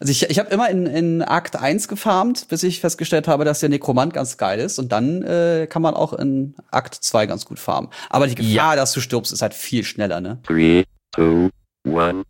Also ich habe immer in Akt 1 gefarmt, bis ich festgestellt habe, dass der Nekromant ganz geil ist. Und dann kann man auch in Akt 2 ganz gut farmen. Aber die Gefahr, dass du stirbst, ist halt viel schneller, ne? 3, 2, 1.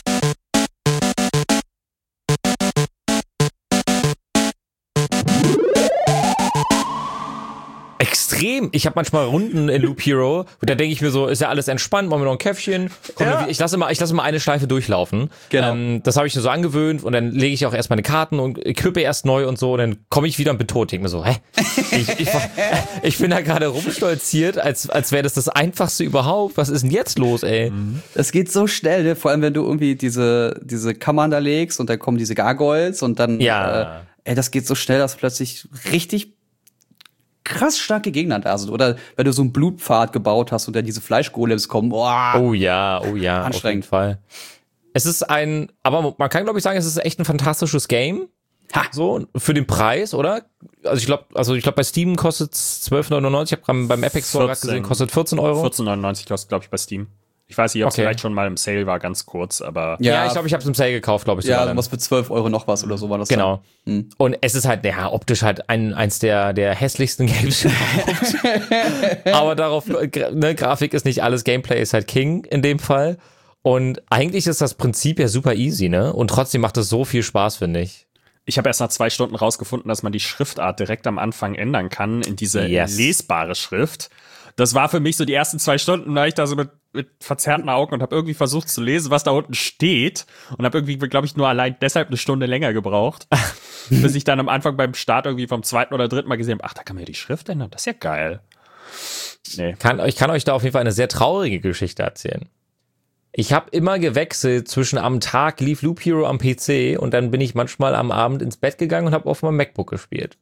Extrem. Ich habe manchmal Runden in Loop Hero, und da denke ich mir so, ist ja alles entspannt, machen wir noch ein Käffchen. Komm, ich lasse mal eine Schleife durchlaufen. Genau. Das habe ich mir so angewöhnt und dann lege ich auch erst meine Karten und equippe erst neu und so und dann komme ich wieder und bin tot. Denke mir so, ich bin da gerade rumstolziert, als wäre das Einfachste überhaupt. Was ist denn jetzt los, ey? Das geht so schnell, ne? Vor allem, wenn du irgendwie diese Kammern da legst und dann kommen diese Gargoyles und dann, das geht so schnell, dass plötzlich richtig krass starke Gegner da sind. Oder wenn du so einen Blutpfad gebaut hast und dann diese Fleischgolems kommen. Boah. Oh ja, anstrengend. Auf jeden Fall. Es ist aber man kann, glaube ich, sagen, es ist echt ein fantastisches Game. So, für den Preis, oder? Also ich glaube, bei Steam kostet es 12,99. Ich habe beim Epic Store gerade gesehen, kostet 14 Euro. 14,99 kostet, glaube ich, bei Steam. Ich weiß nicht, ob es vielleicht schon mal im Sale war, ganz kurz, aber... Ja, ich glaube, ich habe es im Sale gekauft, glaube ich. Ja, du musst mit 12 Euro noch was oder so war das. Genau. Und es ist halt, optisch halt eins der hässlichsten Games überhaupt. Aber darauf, ne, Grafik ist nicht alles, Gameplay ist halt King in dem Fall. Und eigentlich ist das Prinzip ja super easy, ne? Und trotzdem macht es so viel Spaß, finde ich. Ich habe erst nach 2 Stunden rausgefunden, dass man die Schriftart direkt am Anfang ändern kann in diese lesbare Schrift. Das war für mich so die ersten 2 Stunden, da ich da so mit verzerrten Augen und habe irgendwie versucht zu lesen, was da unten steht und habe irgendwie, glaube ich, nur allein deshalb eine Stunde länger gebraucht, bis ich dann am Anfang beim Start irgendwie vom 2. oder 3. Mal gesehen habe, da kann man ja die Schrift ändern, das ist ja geil. Nee. Ich kann euch da auf jeden Fall eine sehr traurige Geschichte erzählen. Ich habe immer gewechselt zwischen am Tag lief Loop Hero am PC und dann bin ich manchmal am Abend ins Bett gegangen und habe auf meinem MacBook gespielt.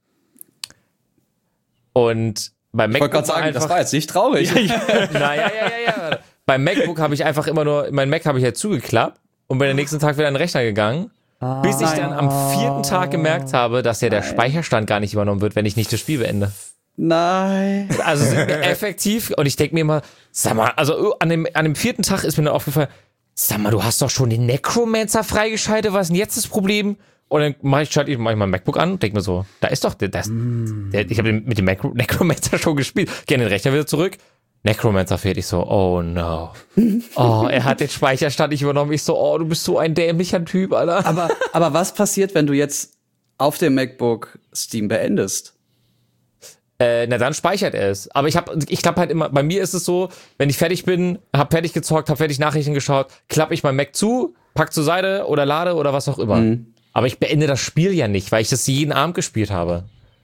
Und beim MacBook ich wollte gerade sagen, das war jetzt nicht traurig. Ja. Beim MacBook habe ich einfach immer nur, mein Mac habe ich halt zugeklappt und bin am nächsten Tag wieder an den Rechner gegangen, bis ich dann am 4. Tag gemerkt habe, dass ja der Speicherstand gar nicht übernommen wird, wenn ich nicht das Spiel beende. Nein. Also effektiv, und ich denke mir immer, sag mal, also an dem 4. Tag ist mir dann aufgefallen, sag mal, du hast doch schon den Necromancer freigeschaltet, was ist denn jetzt das Problem? Und dann schalte ich mein MacBook an und denke mir so, da ist doch ich habe mit dem Necromancer schon gespielt. Gehe an den Rechner wieder zurück. Necromancer fehlt. Ich so, oh no. Oh, er hat den Speicherstand nicht übernommen. Ich so, oh, du bist so ein dämlicher Typ, Alter. Aber was passiert, wenn du jetzt auf dem MacBook Steam beendest? Dann speichert er es. Aber ich klappe halt immer, bei mir ist es so, wenn ich fertig bin, hab fertig gezockt, hab fertig Nachrichten geschaut, klappe ich mein Mac zu, pack zur Seite oder lade oder was auch immer. Aber ich beende das Spiel ja nicht, weil ich das jeden Abend gespielt habe.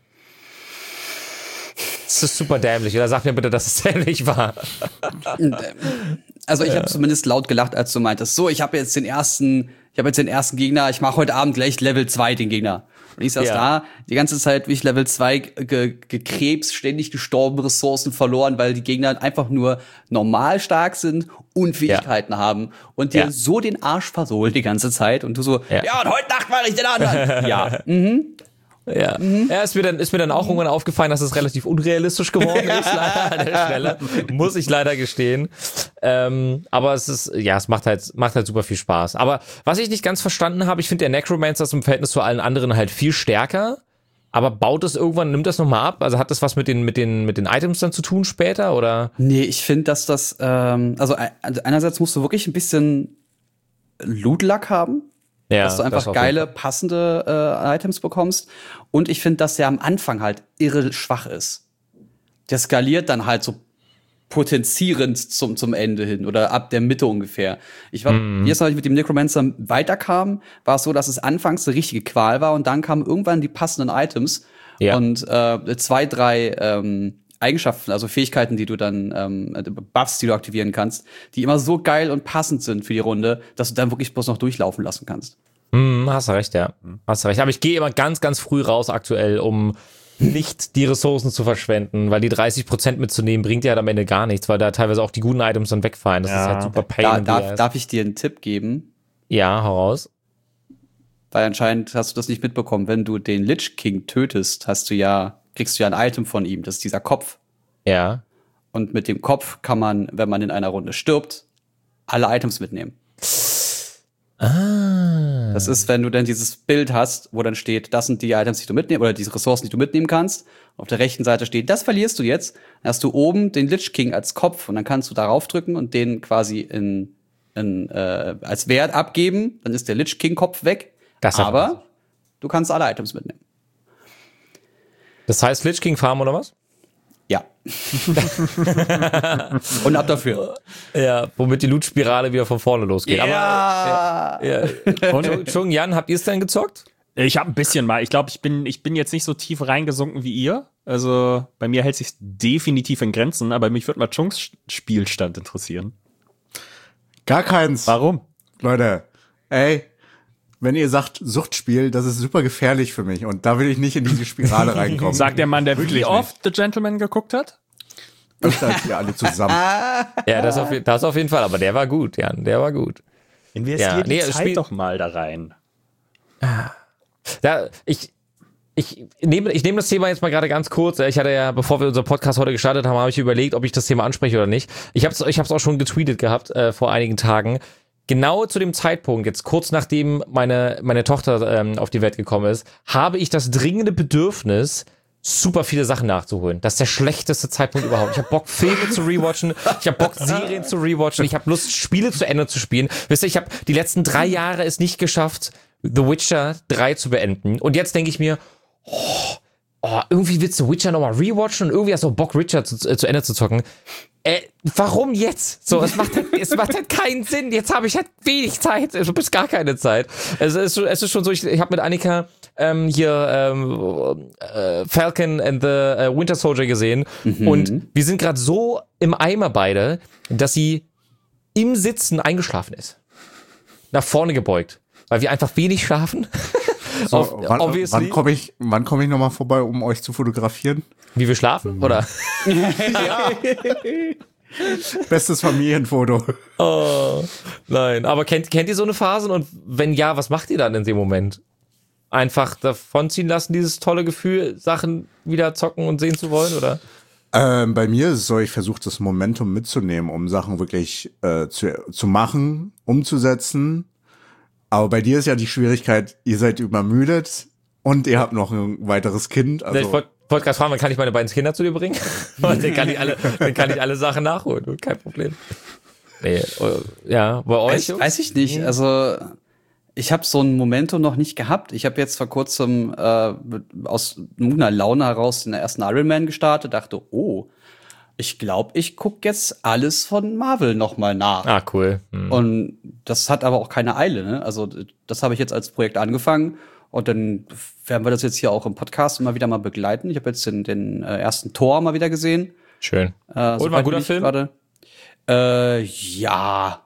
Das ist super dämlich. Oder sag mir bitte, dass es dämlich war. Also ich habe zumindest laut gelacht, als du meintest, so, ich habe jetzt den ersten Gegner, ich mache heute Abend gleich Level 2 den Gegner. Und ich saß da, die ganze Zeit wie ich Level 2 gekrebst, ständig gestorben, Ressourcen verloren, weil die Gegner einfach nur normal stark sind und Fähigkeiten haben und dir so den Arsch versohlen die ganze Zeit. Und du so, und heute Nacht mache ich den anderen. Ja, ist mir dann auch irgendwann aufgefallen, dass es relativ unrealistisch geworden ist, leider an der Stelle. Muss ich leider gestehen. Aber es macht halt super viel Spaß. Aber was ich nicht ganz verstanden habe, ich finde, der Necromancer ist im Verhältnis zu allen anderen halt viel stärker. Aber nimmt das nochmal ab? Also hat das was mit den Items dann zu tun später, oder? Nee, ich finde, dass das, also einerseits musst du wirklich ein bisschen Loot-Luck haben. Ja, dass du einfach geile, passende Items bekommst. Und ich finde, dass der am Anfang halt irre schwach ist. Der skaliert dann halt so potenzierend zum Ende hin oder ab der Mitte ungefähr. Jetzt, als ich mit dem Necromancer weiterkam, war es so, dass es anfangs eine richtige Qual war und dann kamen irgendwann die passenden Items und 2, 3 Eigenschaften, also Fähigkeiten, die du dann, Buffs, die du aktivieren kannst, die immer so geil und passend sind für die Runde, dass du dann wirklich bloß noch durchlaufen lassen kannst. Hast du recht, ja. Hast du recht. Aber ich gehe immer ganz, ganz früh raus aktuell, um nicht die Ressourcen zu verschwenden, weil die 30% mitzunehmen bringt ja halt am Ende gar nichts, weil da teilweise auch die guten Items dann wegfallen. Das ist halt super pain. Darf ich dir einen Tipp geben? Ja, hau raus. Weil anscheinend hast du das nicht mitbekommen. Wenn du den Lich King tötest, kriegst du ja ein Item von ihm. Das ist dieser Kopf. Ja. Und mit dem Kopf kann man, wenn man in einer Runde stirbt, alle Items mitnehmen. Das ist, wenn du dann dieses Bild hast, wo dann steht, das sind die Items, die du mitnehmen, oder diese Ressourcen, die du mitnehmen kannst. Auf der rechten Seite steht, das verlierst du jetzt. Dann hast du oben den Lich King als Kopf und dann kannst du darauf drücken und den quasi als Wert abgeben. Dann ist der Lich King Kopf weg. Aber du kannst alle Items mitnehmen. Das heißt Lich King Farm oder was? Ja. Und ab dafür. Ja, womit die Loot-Spirale wieder von vorne losgeht. Ja. Und Chung, Jan, habt ihr es denn gezockt? Ich habe ein bisschen mal. Ich glaube, ich bin jetzt nicht so tief reingesunken wie ihr. Also bei mir hält sich definitiv in Grenzen, aber mich würde mal Chungs Spielstand interessieren. Gar keins. Warum? Leute, wenn ihr sagt Suchtspiel, das ist super gefährlich für mich und da will ich nicht in diese Spirale reinkommen. Sagt der Mann, der Wirklich wie oft The Gentleman geguckt hat? Öfter als wir alle zusammen. Ja, das auf jeden Fall, aber der war gut, Jan, der war gut. Investiert die Zeit doch mal da rein. Ich nehme das Thema jetzt mal gerade ganz kurz. Ich hatte ja, bevor wir unseren Podcast heute gestartet haben, habe ich überlegt, ob ich das Thema anspreche oder nicht. Ich habe es auch schon getweetet gehabt vor einigen Tagen. Genau zu dem Zeitpunkt, jetzt kurz nachdem meine Tochter auf die Welt gekommen ist, habe ich das dringende Bedürfnis, super viele Sachen nachzuholen. Das ist der schlechteste Zeitpunkt überhaupt. Ich habe Bock, Filme zu rewatchen. Ich habe Bock, Serien zu rewatchen. Ich habe Lust, Spiele zu Ende zu spielen. Wisst ihr, ich habe die letzten 3 Jahre es nicht geschafft, The Witcher 3 zu beenden. Und jetzt denke ich mir, irgendwie willst du Witcher nochmal rewatchen und irgendwie hast du Bock, Witcher zu Ende zu zocken. Warum jetzt? So, es macht halt keinen Sinn. Jetzt habe ich halt wenig Zeit, bis gar keine Zeit. Es ist schon so, ich habe mit Annika Falcon and the Winter Soldier gesehen und wir sind gerade so im Eimer beide, dass sie im Sitzen eingeschlafen ist. Nach vorne gebeugt. Weil wir einfach wenig schlafen. So, wann komme ich nochmal vorbei, um euch zu fotografieren? Wie wir schlafen, oder? Ja. Bestes Familienfoto. Oh, nein. Aber kennt ihr so eine Phase? Und wenn ja, was macht ihr dann in dem Moment? Einfach davonziehen lassen, dieses tolle Gefühl, Sachen wieder zocken und sehen zu wollen, oder? Bei mir ist es so, ich versuche das Momentum mitzunehmen, um Sachen wirklich zu machen, umzusetzen. Aber bei dir ist ja die Schwierigkeit, ihr seid übermüdet und ihr habt noch ein weiteres Kind. Also ich wollte gerade fragen, wann kann ich meine beiden Kinder zu dir bringen? Dann kann ich alle Sachen nachholen, kein Problem. Nee, ja, bei euch? Weiß ich nicht, also ich habe so ein Momentum noch nicht gehabt. Ich habe jetzt vor kurzem aus einer Laune heraus den ersten Iron Man gestartet, dachte, ich glaube, ich gucke jetzt alles von Marvel nochmal nach. Ah, cool. Und das hat aber auch keine Eile, ne? Also das habe ich jetzt als Projekt angefangen und dann werden wir das jetzt hier auch im Podcast immer wieder mal begleiten. Ich habe jetzt den ersten Thor mal wieder gesehen. Schön. Und war ein guter Film? Ja,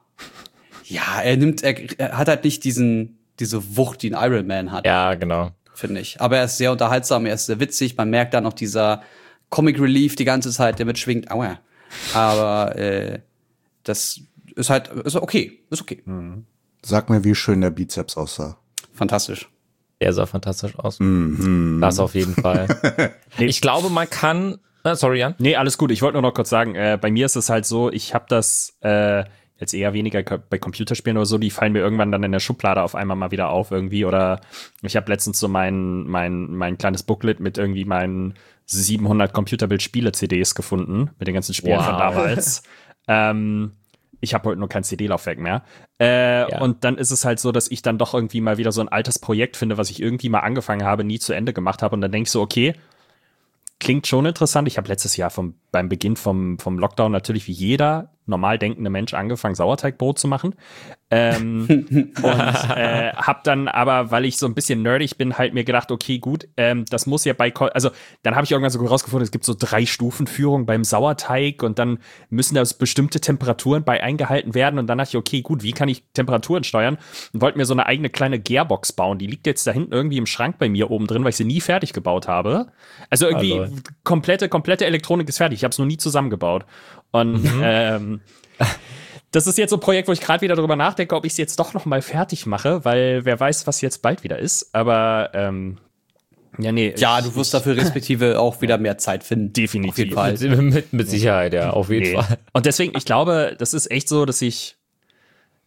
er hat halt nicht diese Wucht, die ein Iron Man hat. Ja, genau. Finde ich. Aber er ist sehr unterhaltsam, er ist sehr witzig. Man merkt da noch dieser Comic Relief die ganze Zeit, der mitschwingt. Aua. Aber das ist okay. Ist okay. Sag mir, wie schön der Bizeps aussah. Fantastisch. Der sah fantastisch aus. Das auf jeden Fall. Ich glaube, man kann. Sorry, Jan. Nee, alles gut. Ich wollte nur noch kurz sagen, bei mir ist es halt so, ich habe das jetzt eher weniger bei Computerspielen oder so, die fallen mir irgendwann dann in der Schublade auf einmal mal wieder auf irgendwie. Oder ich habe letztens so mein kleines Booklet mit irgendwie meinen 700 Computerbild-Spiele-CDs gefunden, mit den ganzen Spielen von damals. Ich habe heute nur kein CD-Laufwerk mehr. Und dann ist es halt so, dass ich dann doch irgendwie mal wieder so ein altes Projekt finde, was ich irgendwie mal angefangen habe, nie zu Ende gemacht habe. Und dann denke ich so, okay, klingt schon interessant. Ich habe letztes Jahr beim Beginn vom Lockdown natürlich wie jeder normal denkende Mensch angefangen, Sauerteigbrot zu machen. Und hab dann aber, weil ich so ein bisschen nerdig bin, halt mir gedacht, okay, gut, das muss ja also dann habe ich irgendwann so rausgefunden, es gibt so 3-Stufen-Führung beim Sauerteig und dann müssen da bestimmte Temperaturen bei eingehalten werden und dann dachte ich, okay, gut, wie kann ich Temperaturen steuern? Und wollte mir so eine eigene kleine Gearbox bauen. Die liegt jetzt da hinten irgendwie im Schrank bei mir oben drin, weil ich sie nie fertig gebaut habe. Also irgendwie komplette Elektronik ist fertig. Ich habe es noch nie zusammengebaut. Und das ist jetzt so ein Projekt, wo ich gerade wieder darüber nachdenke, ob ich es jetzt doch noch mal fertig mache, weil wer weiß, was jetzt bald wieder ist. Aber ja, du wirst dafür respektive auch wieder mehr Zeit finden. Definitiv. Auf jeden Fall. Mit Sicherheit, ja, auf jeden Fall. Und deswegen, ich glaube, das ist echt so, dass ich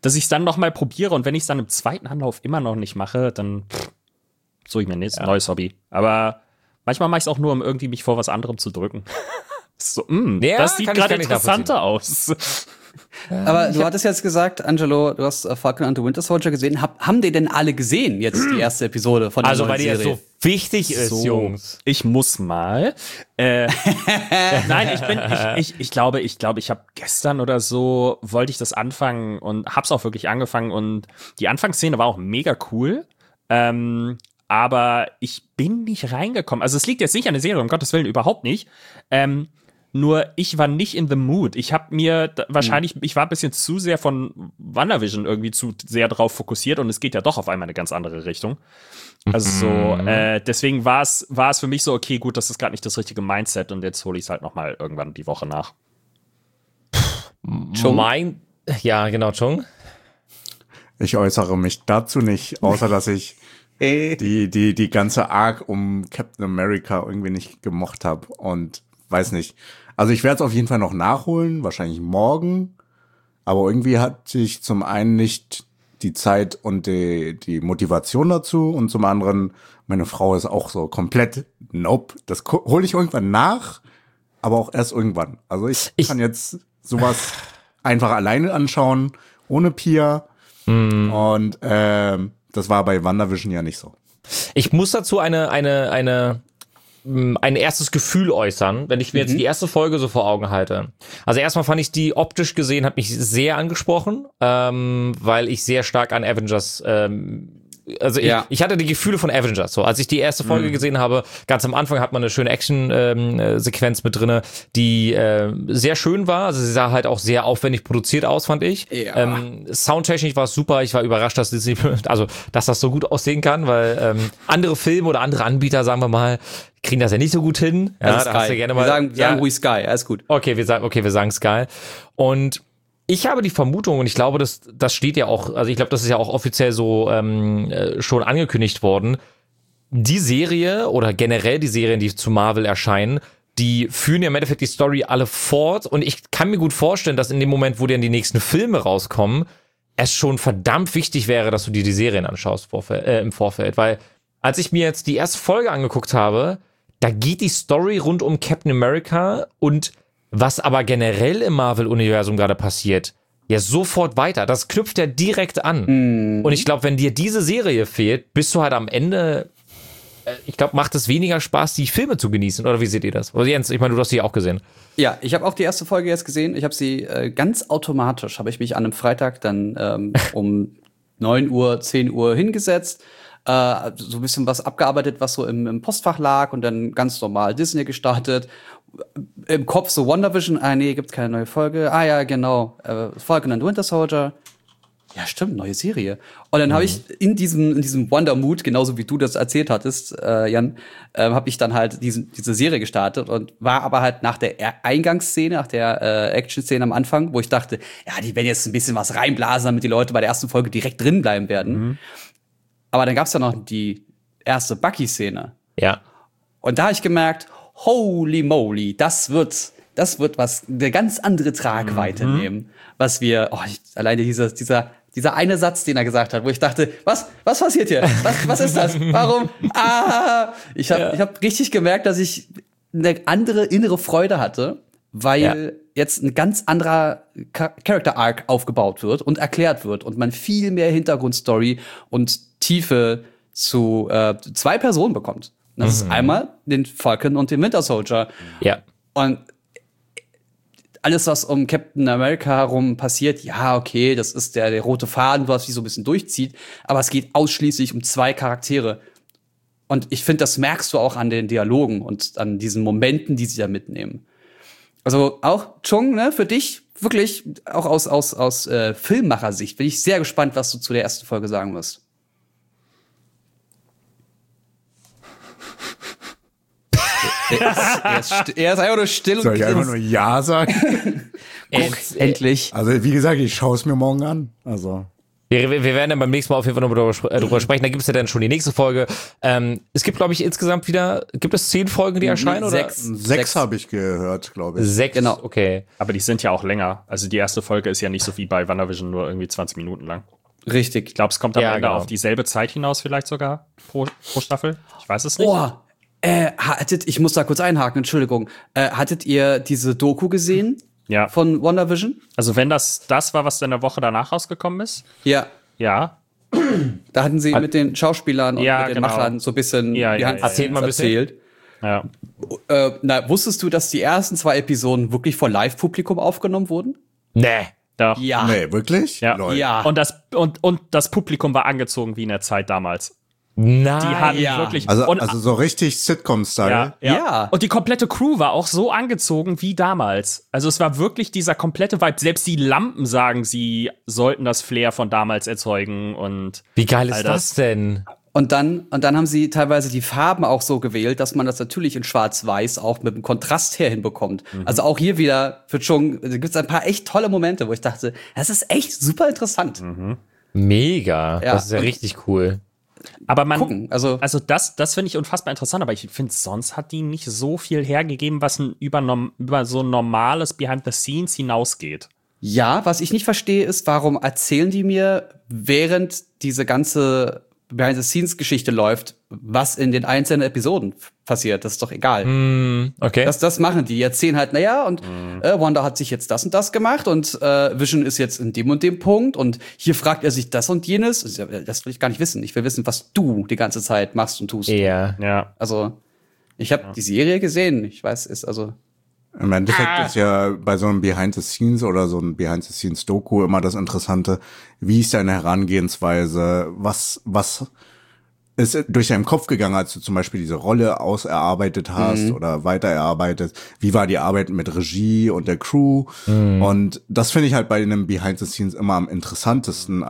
dass ich es dann noch mal probiere und wenn ich es dann im zweiten Anlauf immer noch nicht mache, dann suche ich mir ein neues Hobby. Aber manchmal mache ich es auch nur, um irgendwie mich vor was anderem zu drücken. So, das sieht gerade interessanter aus. Aber du hattest jetzt gesagt, Angelo, du hast Falcon and the Winter Soldier gesehen. Haben die denn alle gesehen, jetzt die erste Episode von der neuen Serie? Also, weil die ja so wichtig ist, Jungs. Ich muss mal. Nein, ich glaube, ich habe gestern oder so, wollte ich das anfangen und hab's auch wirklich angefangen und die Anfangsszene war auch mega cool. Aber ich bin nicht reingekommen. Also es liegt jetzt nicht an der Serie, um Gottes Willen, überhaupt nicht. Nur ich war nicht in the mood. Ich habe mir ich war ein bisschen zu sehr von WandaVision irgendwie zu sehr drauf fokussiert und es geht ja doch auf einmal eine ganz andere Richtung. Also deswegen war es für mich so, okay, gut, das ist gerade nicht das richtige Mindset und jetzt hole ich es halt noch mal irgendwann die Woche nach. Ja, genau, Chung. Ich äußere mich dazu nicht, außer dass ich die ganze Arc um Captain America irgendwie nicht gemocht habe und weiß nicht. Also ich werde es auf jeden Fall noch nachholen, wahrscheinlich morgen. Aber irgendwie hatte ich zum einen nicht die Zeit und die Motivation dazu und zum anderen, meine Frau ist auch so komplett nope. Das hole ich irgendwann nach, aber auch erst irgendwann. Also ich kann jetzt sowas einfach alleine anschauen, ohne Pia. Und das war bei WandaVision ja nicht so. Ich muss dazu ein erstes Gefühl äußern, wenn ich mir jetzt die erste Folge so vor Augen halte. Also erstmal fand ich die optisch gesehen, hat mich sehr angesprochen, weil ich sehr stark an Avengers ich hatte die Gefühle von Avengers. So, als ich die erste Folge gesehen habe, ganz am Anfang hat man eine schöne Action-Sequenz mit drinne, die sehr schön war. Also sie sah halt auch sehr aufwendig produziert aus, fand ich. Ja. Soundtechnisch war es super. Ich war überrascht, dass das so gut aussehen kann, weil andere Filme oder andere Anbieter, sagen wir mal, kriegen das ja nicht so gut hin. Ja, da hast du gerne mal. Wir sagen ruhig Sky, alles gut. Okay, wir sagen Sky. Und ich habe die Vermutung, und ich glaube, das steht ja auch, also ich glaube, das ist ja auch offiziell so schon angekündigt worden, die Serie oder generell die Serien, die zu Marvel erscheinen, die führen ja im Endeffekt die Story alle fort und ich kann mir gut vorstellen, dass in dem Moment, wo dann die nächsten Filme rauskommen, es schon verdammt wichtig wäre, dass du dir die Serien anschaust im Vorfeld, weil als ich mir jetzt die erste Folge angeguckt habe, da geht die Story rund um Captain America und was aber generell im Marvel-Universum gerade passiert, ja sofort weiter. Das knüpft ja direkt an. Und ich glaube, wenn dir diese Serie fehlt, bist du halt am Ende, ich glaube, macht es weniger Spaß, die Filme zu genießen. Oder wie seht ihr das? Also Jens, ich meine, du hast die auch gesehen. Ja, ich habe auch die erste Folge jetzt gesehen. Ich habe sie ganz automatisch, habe ich mich an einem Freitag dann um 9 Uhr, 10 Uhr hingesetzt, so ein bisschen was abgearbeitet, was so im Postfach lag und dann ganz normal Disney gestartet. Im Kopf so WandaVision, nee, gibt's keine neue Folge. Ja, genau, Falcon and Winter Soldier. Ja, stimmt, neue Serie. Und dann habe ich in diesem Wonder-Mood, genauso wie du das erzählt hattest, Jan, habe ich dann halt diese Serie gestartet und war aber halt nach der Eingangsszene, nach der Action-Szene am Anfang, wo ich dachte, ja, die werden jetzt ein bisschen was reinblasen, damit die Leute bei der ersten Folge direkt drin bleiben werden. Aber dann gab's ja noch die erste Bucky-Szene. Ja. Und da habe ich gemerkt, holy moly, das wird was, eine ganz andere Tragweite nehmen, was wir, alleine dieser eine Satz, den er gesagt hat, wo ich dachte, was passiert hier? Was ist das? Warum? Ich hab richtig gemerkt, dass ich eine andere innere Freude hatte, weil jetzt ein ganz anderer Character Arc aufgebaut wird und erklärt wird und man viel mehr Hintergrundstory und Tiefe zu 2 Personen bekommt. Das ist einmal den Falcon und den Winter Soldier. Ja. Und alles, was um Captain America herum passiert, ja, okay, das ist der rote Faden, was sich so ein bisschen durchzieht. Aber es geht ausschließlich um 2 Charaktere. Und ich finde, das merkst du auch an den Dialogen und an diesen Momenten, die sie da mitnehmen. Also auch, Chung, ne, für dich wirklich, auch aus Filmmacher-Sicht, bin ich sehr gespannt, was du zu der ersten Folge sagen wirst. Er ist einfach nur still. Soll ich einfach nur Ja sagen? Endlich. Also wie gesagt, ich schaue es mir morgen an. Also Wir werden dann beim nächsten Mal auf jeden Fall nochmal drüber sprechen. Da gibt es ja dann schon die nächste Folge. Es gibt, glaube ich, insgesamt wieder, gibt es 10 Folgen, die erscheinen? Oder? Sechs habe ich gehört, glaube ich. 6, genau. Okay. Aber die sind ja auch länger. Also die erste Folge ist ja nicht so wie bei WandaVision nur irgendwie 20 Minuten lang. Richtig. Ich glaube, es kommt am Ende auf dieselbe Zeit hinaus vielleicht sogar pro Staffel. Ich weiß es nicht. Ich muss da kurz einhaken, Entschuldigung. Hattet ihr diese Doku gesehen? Ja. Von WandaVision? Also wenn das war, was in der Woche danach rausgekommen ist? Ja. Ja. Da hatten sie mit den Schauspielern und mit den Machern so ein bisschen erzählt mal ein bisschen. Ja. Wusstest du, dass die ersten 2 Episoden wirklich vor Live-Publikum aufgenommen wurden? Nee. Doch. Ja. Nee, wirklich? Ja. Ja. Und das Publikum war angezogen wie in der Zeit damals. Nein. Die hatten wirklich. Also so richtig Sitcom-Style. Ja. Und die komplette Crew war auch so angezogen wie damals. Also es war wirklich dieser komplette Vibe. Selbst die Lampen sagen, sie sollten das Flair von damals erzeugen. Und wie geil ist das denn? Und dann haben sie teilweise die Farben auch so gewählt, dass man das natürlich in Schwarz-Weiß auch mit dem Kontrast her hinbekommt. Also auch hier wieder gibt's ein paar echt tolle Momente, wo ich dachte, das ist echt super interessant. Mega. Ja, das ist ja richtig cool. Aber gucken, also das finde ich unfassbar interessant, aber ich finde, sonst hat die nicht so viel hergegeben, was über so ein normales Behind the Scenes hinausgeht. Ja, was ich nicht verstehe, ist, warum erzählen die mir, während diese ganze Behind-the-Scenes-Geschichte läuft, was in den einzelnen Episoden passiert. Das ist doch egal. Okay. Das machen die. Erzählen halt, Wanda hat sich jetzt das und das gemacht und Vision ist jetzt in dem und dem Punkt und hier fragt er sich das und jenes. Das will ich gar nicht wissen. Ich will wissen, was du die ganze Zeit machst und tust. Ja. Also, ich habe die Serie gesehen. Ich weiß, ist also... Im Endeffekt ist ja bei so einem Behind-the-Scenes oder so einem Behind-the-Scenes-Doku immer das Interessante, wie ist deine Herangehensweise, was ist durch deinen Kopf gegangen, als du zum Beispiel diese Rolle auserarbeitet hast oder weiter erarbeitet, wie war die Arbeit mit Regie und der Crew und das finde ich halt bei einem Behind-the-Scenes immer am interessantesten,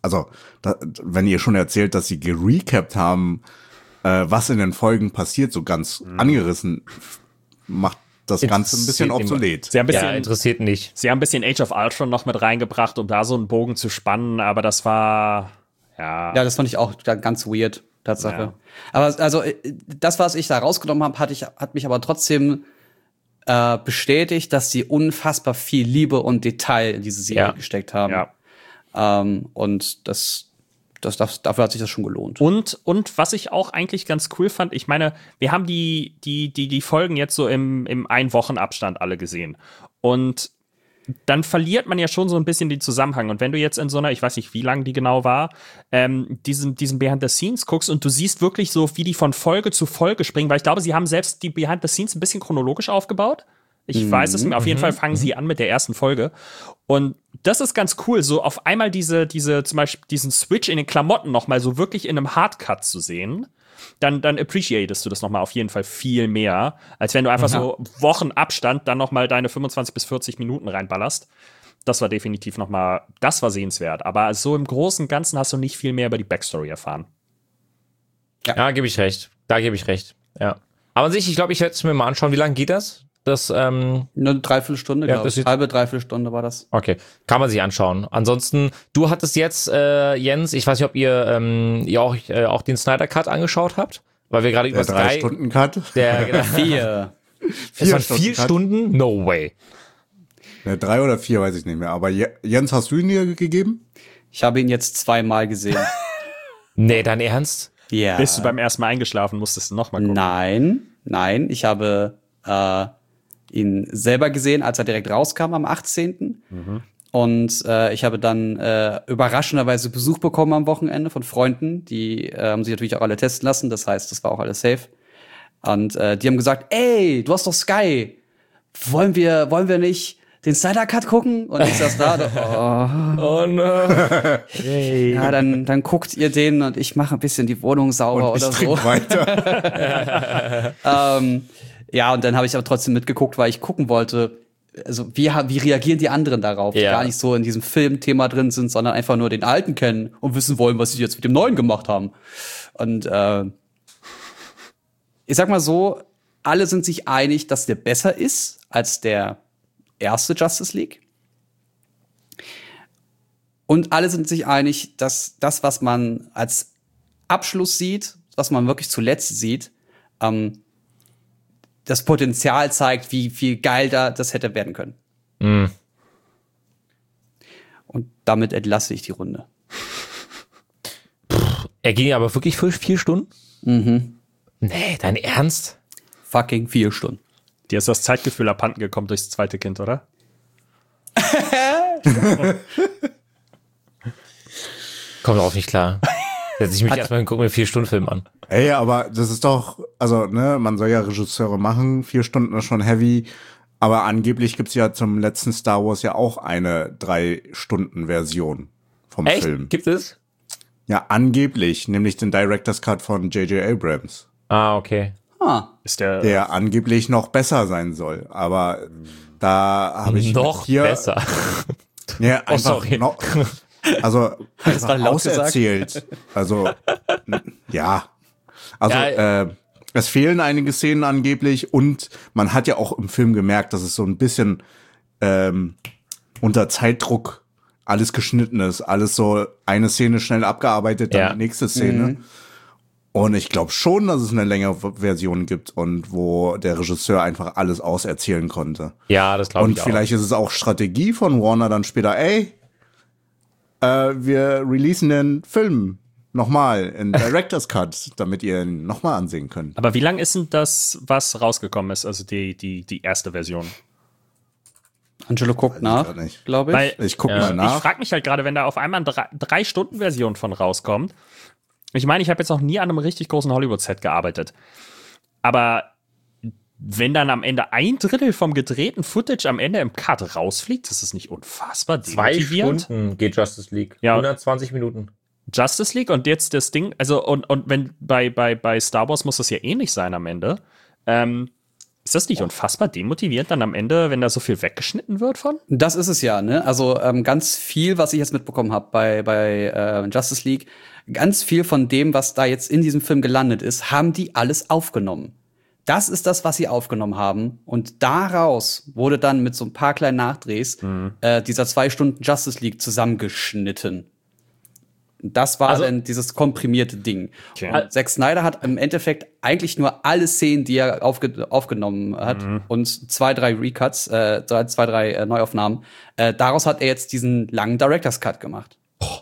wenn ihr schon erzählt, dass sie gerecapt haben, was in den Folgen passiert, so ganz angerissen, macht das Ganze ein bisschen obsolet. Interessiert nicht. Sie haben ein bisschen Age of Ultron noch mit reingebracht, um da so einen Bogen zu spannen, aber das war, Ja, das fand ich auch ganz weird, Tatsache. Ja. Aber also, das, was ich da rausgenommen habe, hat mich aber trotzdem bestätigt, dass sie unfassbar viel Liebe und Detail in diese Serie gesteckt haben. Ja. Und dafür hat sich das schon gelohnt. Und was ich auch eigentlich ganz cool fand, ich meine, wir haben die Folgen jetzt so im Ein-Wochen-Abstand alle gesehen. Und dann verliert man ja schon so ein bisschen den Zusammenhang. Und wenn du jetzt in so einer, ich weiß nicht, wie lang die genau war, diesen Behind the Scenes guckst und du siehst wirklich so, wie die von Folge zu Folge springen, weil ich glaube, sie haben selbst die Behind the Scenes ein bisschen chronologisch aufgebaut. Ich weiß es nicht. Auf jeden Fall fangen sie an mit der ersten Folge. Und das ist ganz cool, so auf einmal diese zum Beispiel diesen Switch in den Klamotten noch mal so wirklich in einem Hardcut zu sehen. Dann appreciatest du das noch mal auf jeden Fall viel mehr, als wenn du einfach so Wochen Abstand dann noch mal deine 25 bis 40 Minuten reinballerst. Das war definitiv noch mal, das war sehenswert. Aber so im Großen und Ganzen hast du nicht viel mehr über die Backstory erfahren. Ja, gebe ich recht. Da gebe ich recht. Ja. Aber an sich, ich glaube, ich werde es mir mal anschauen. Wie lange geht das? Eine Dreiviertelstunde, glaube ich. Halbe Dreiviertelstunde war das. Okay, kann man sich anschauen. Ansonsten, du hattest jetzt, Jens, ich weiß nicht, ob ihr auch den Snyder Cut angeschaut habt, weil wir gerade über 3-Stunden-Cut. Der 4. Es waren 4 Stunden? No way. 3 oder 4, weiß ich nicht mehr. Aber Jens, hast du ihn dir gegeben? Ich habe ihn jetzt 2-mal gesehen. Nee, dein Ernst? Ja. Bist du beim ersten Mal eingeschlafen, musstest du noch mal gucken? Nein, ich habe ihn selber gesehen, als er direkt rauskam am 18. Und ich habe dann überraschenderweise Besuch bekommen am Wochenende von Freunden. Die haben sich natürlich auch alle testen lassen. Das heißt, das war auch alles safe. Und die haben gesagt, ey, du hast doch Sky. Wollen wir nicht den Snyder Cut gucken? Und ich saß da. Oh no. Hey. Ja, dann guckt ihr den und ich mache ein bisschen die Wohnung sauber und oder so. Weiter. Ja, und dann habe ich aber trotzdem mitgeguckt, weil ich gucken wollte, also wie reagieren die anderen darauf, die gar nicht so in diesem Filmthema drin sind, sondern einfach nur den Alten kennen und wissen wollen, was sie jetzt mit dem Neuen gemacht haben. Und ich sag mal so, alle sind sich einig, dass der besser ist als der erste Justice League. Und alle sind sich einig, dass das, was man als Abschluss sieht, was man wirklich zuletzt sieht, das Potenzial zeigt, wie viel geil das hätte werden können. Mhm. Und damit entlasse ich die Runde. Er ging aber wirklich für 4 Stunden? Mhm. Nee, dein Ernst? Fucking 4 Stunden. Dir ist das Zeitgefühl abhanden gekommen durchs zweite Kind, oder? Komm drauf nicht klar. Setz ich mich erstmal und gucke mir 4-Stunden-Film an. Ey, aber das ist doch, also, ne, man soll ja Regisseure machen, 4 Stunden ist schon heavy, aber angeblich gibt's ja zum letzten Star Wars ja auch eine 3-Stunden-Version vom Film. Echt? Gibt es? Ja, angeblich, nämlich den Director's Cut von J.J. Abrams. Ah, okay. Ist Der angeblich noch besser sein soll, aber da habe ich noch hier besser. Ja, einfach sorry. noch, also Das war laut auserzählt. Also ja, also Ja. Es fehlen einige Szenen angeblich und man hat ja auch im Film gemerkt, dass es so ein bisschen unter Zeitdruck alles geschnitten ist, alles so eine Szene schnell abgearbeitet, dann die nächste Szene. Mhm. Und ich glaube schon, dass es eine längere Version gibt und wo der Regisseur einfach alles auserzählen konnte. Ja, das glaube ich auch. Und vielleicht ist es auch Strategie von Warner dann später, wir releasen den Film nochmal in Director's Cut, damit ihr ihn nochmal ansehen könnt. Aber wie lang ist denn das, was rausgekommen ist, also die erste Version? Angelo guckt nach, glaube ich. Weil ich guck mal nach. Ich frage mich halt gerade, wenn da auf einmal eine 3-Stunden-Version von rauskommt. Ich meine, ich habe jetzt noch nie an einem richtig großen Hollywood-Set gearbeitet. Aber wenn dann am Ende 1/3 vom gedrehten Footage am Ende im Cut rausfliegt, das ist nicht unfassbar 2 demotivierend. Stunden geht Justice League. Ja. 120 Minuten. Justice League und jetzt das Ding, also und wenn bei Star Wars muss das ja ähnlich sein am Ende. Ist das nicht unfassbar demotivierend dann am Ende, wenn da so viel weggeschnitten wird von? Das ist es ja, ne? Also ganz viel, was ich jetzt mitbekommen habe bei Justice League, ganz viel von dem, was da jetzt in diesem Film gelandet ist, haben die alles aufgenommen. Das ist das, was sie aufgenommen haben. Und daraus wurde dann mit so ein paar kleinen Nachdrehs dieser 2 Stunden Justice League zusammengeschnitten. Das war dann dieses komprimierte Ding. Okay. Und Zack Snyder hat im Endeffekt eigentlich nur alle Szenen, die er aufgenommen hat und 2, 3 Recuts, 2, 3 Neuaufnahmen. Daraus hat er jetzt diesen langen Director's Cut gemacht.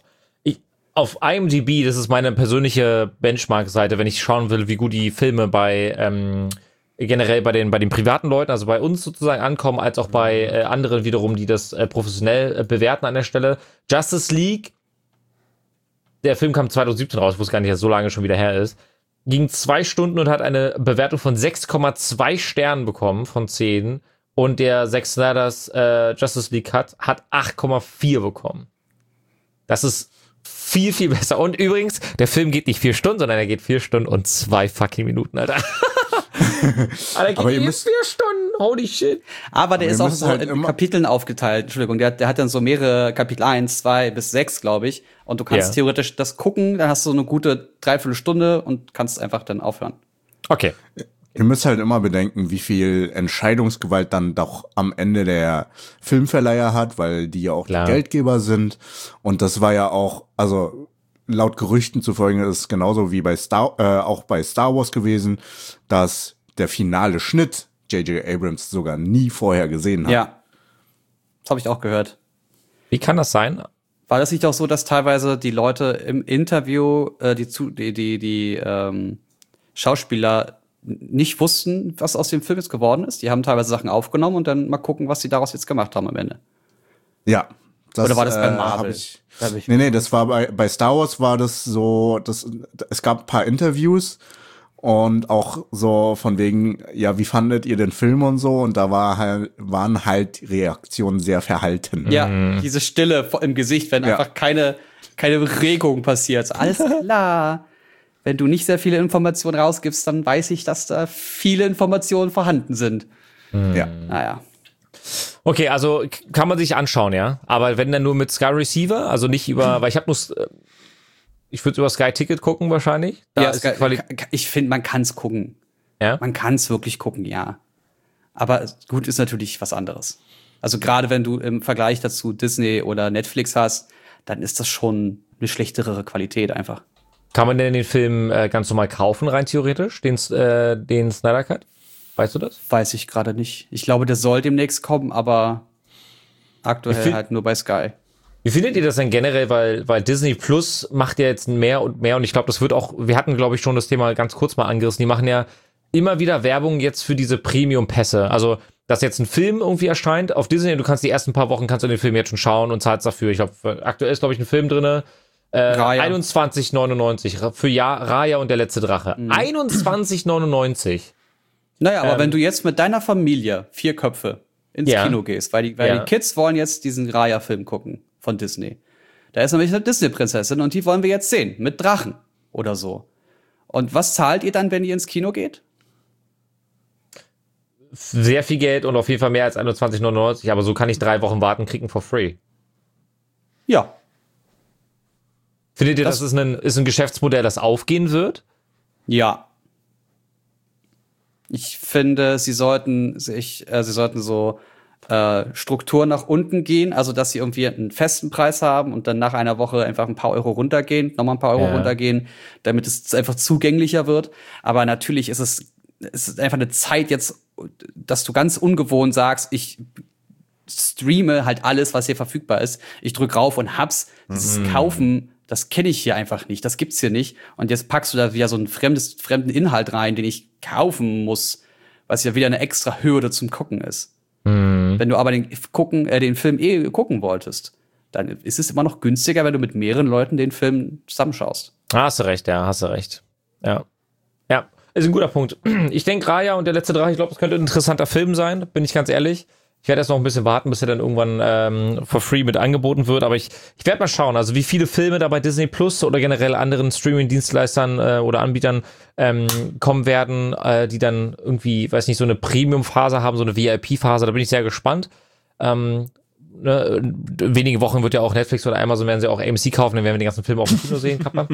Auf IMDb, das ist meine persönliche Benchmark-Seite, wenn ich schauen will, wie gut die Filme generell bei den privaten Leuten, also bei uns sozusagen ankommen, als auch bei anderen wiederum, die das professionell bewerten an der Stelle. Justice League, der Film kam 2017 raus, wo es gar nicht so lange schon wieder her ist, ging 2 Stunden und hat eine Bewertung von 6,2 Sternen bekommen von 10 und der Zack Snyder's Justice League Cut hat 8,4 bekommen. Das ist viel, viel besser. Und übrigens, der Film geht nicht 4 Stunden, sondern er geht 4 Stunden und 2 fucking Minuten, Alter. Alter, Aber geht ihr 4 Stunden, holy shit. Aber der ist auch müssen so halt in immer- Kapiteln aufgeteilt. Entschuldigung, der hat dann so mehrere Kapitel 1, 2 bis 6, glaube ich. Und du kannst theoretisch das gucken, dann hast du eine gute 3/4 Stunde und kannst einfach dann aufhören. Okay. Ihr müsst halt immer bedenken, wie viel Entscheidungsgewalt dann doch am Ende der Filmverleiher hat, weil die ja auch Klar. die Geldgeber sind. Und das war ja auch, also laut Gerüchten zufolge ist es genauso wie auch bei Star Wars gewesen, dass der finale Schnitt J.J. Abrams sogar nie vorher gesehen hat. Ja. Das habe ich auch gehört. Wie kann das sein? War das nicht auch so, dass teilweise die Leute im Interview, die Schauspieler nicht wussten, was aus dem Film jetzt geworden ist? Die haben teilweise Sachen aufgenommen und dann mal gucken, was sie daraus jetzt gemacht haben am Ende. Ja. Oder war das bei hab Marvel? Nee, das war bei Star Wars war das so, es gab ein paar Interviews und auch so von wegen, ja, wie fandet ihr den Film und so, und da waren halt Reaktionen sehr verhalten. Ja, diese Stille im Gesicht, wenn einfach keine Regung passiert. Alles klar. Wenn du nicht sehr viele Informationen rausgibst, dann weiß ich, dass da viele Informationen vorhanden sind. Ja. Naja. Okay, also kann man sich anschauen, ja. Aber wenn dann nur mit Sky Receiver, also nicht über, weil ich habe ich würde über Sky Ticket gucken wahrscheinlich. Da ist ich finde, man kann es gucken. Ja? Man kann es wirklich gucken, ja. Aber gut ist natürlich was anderes. Also gerade wenn du im Vergleich dazu Disney oder Netflix hast, dann ist das schon eine schlechtere Qualität einfach. Kann man denn den Film ganz normal kaufen, rein theoretisch, den Snyder Cut? Weißt du das? Weiß ich gerade nicht. Ich glaube, der soll demnächst kommen, aber aktuell halt nur bei Sky. Wie findet ihr das denn generell? Weil Disney Plus macht ja jetzt mehr und mehr und ich glaube, das wird auch, wir hatten, glaube ich, schon das Thema ganz kurz mal angerissen, die machen ja immer wieder Werbung jetzt für diese Premium-Pässe. Also, dass jetzt ein Film irgendwie erscheint auf Disney und du kannst die ersten paar Wochen kannst du den Film jetzt schon schauen und zahlst dafür. Ich glaube, aktuell ist, glaube ich, ein Film drin, 21,99 für Raya und der letzte Drache. 21,99. Naja, aber wenn du jetzt mit deiner Familie 4 Köpfe ins Kino gehst, weil die Kids wollen jetzt diesen Raya-Film gucken von Disney. Da ist nämlich eine Disney-Prinzessin und die wollen wir jetzt sehen, mit Drachen oder so. Und was zahlt ihr dann, wenn ihr ins Kino geht? Sehr viel Geld und auf jeden Fall mehr als 21,99, aber so kann ich 3 Wochen warten, kriegen for free. Ja. Findet ihr, das ist ein Geschäftsmodell, das aufgehen wird? Ja. Ich finde, sie sollten so Struktur nach unten gehen, also dass sie irgendwie einen festen Preis haben und dann nach einer Woche einfach ein paar Euro runtergehen, nochmal ein paar Euro runtergehen, damit es einfach zugänglicher wird. Aber natürlich ist es einfach eine Zeit jetzt, dass du ganz ungewohnt sagst, ich streame halt alles, was hier verfügbar ist. Ich drück rauf und hab's. Dieses Kaufen, das kenne ich hier einfach nicht. Das gibt's hier nicht. Und jetzt packst du da wieder so einen fremden Inhalt rein, den ich kaufen muss, was ja wieder eine extra Hürde zum Gucken ist. Wenn du aber den Film gucken wolltest, dann ist es immer noch günstiger, wenn du mit mehreren Leuten den Film zusammenschaust. Hast du recht. Ja, ist ein guter Punkt. Ich denke, Raya und der letzte Drache, ich glaube, das könnte ein interessanter Film sein, bin ich ganz ehrlich. Ich werde jetzt noch ein bisschen warten, bis er dann irgendwann for free mit angeboten wird, aber ich werde mal schauen, also wie viele Filme da bei Disney Plus oder generell anderen Streaming-Dienstleistern oder Anbietern kommen werden, die dann irgendwie, weiß nicht, so eine Premium-Phase haben, so eine VIP-Phase, da bin ich sehr gespannt. Wenige Wochen wird ja auch Netflix oder Amazon werden sie auch AMC kaufen, dann werden wir den ganzen Film auf dem Kino sehen, Kappa.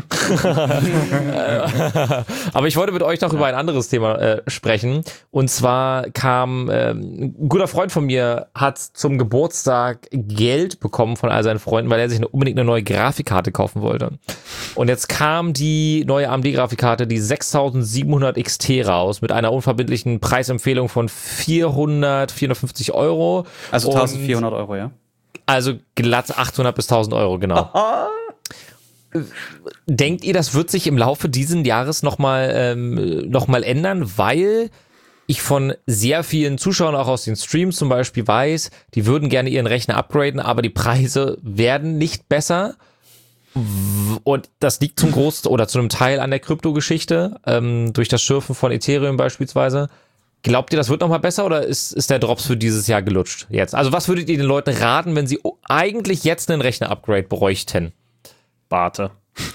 Aber ich wollte mit euch noch über ein anderes Thema sprechen. Und zwar kam ein guter Freund von mir, hat zum Geburtstag Geld bekommen von all seinen Freunden, weil er sich unbedingt eine neue Grafikkarte kaufen wollte. Und jetzt kam die neue AMD-Grafikkarte, die 6700 XT raus, mit einer unverbindlichen Preisempfehlung von 450 Euro. Also 1400 Euro, ja? Also glatt 800 bis 1000 Euro, genau. Denkt ihr, das wird sich im Laufe dieses Jahres noch mal ändern? Weil ich von sehr vielen Zuschauern auch aus den Streams zum Beispiel weiß, die würden gerne ihren Rechner upgraden, aber die Preise werden nicht besser. Und das liegt zum Großteil oder zu einem Teil an der Krypto-Geschichte, durch das Schürfen von Ethereum beispielsweise. Glaubt ihr, das wird noch mal besser oder ist der Drops für dieses Jahr gelutscht jetzt? Also was würdet ihr den Leuten raten, wenn sie eigentlich jetzt einen Rechner-Upgrade bräuchten? Warte.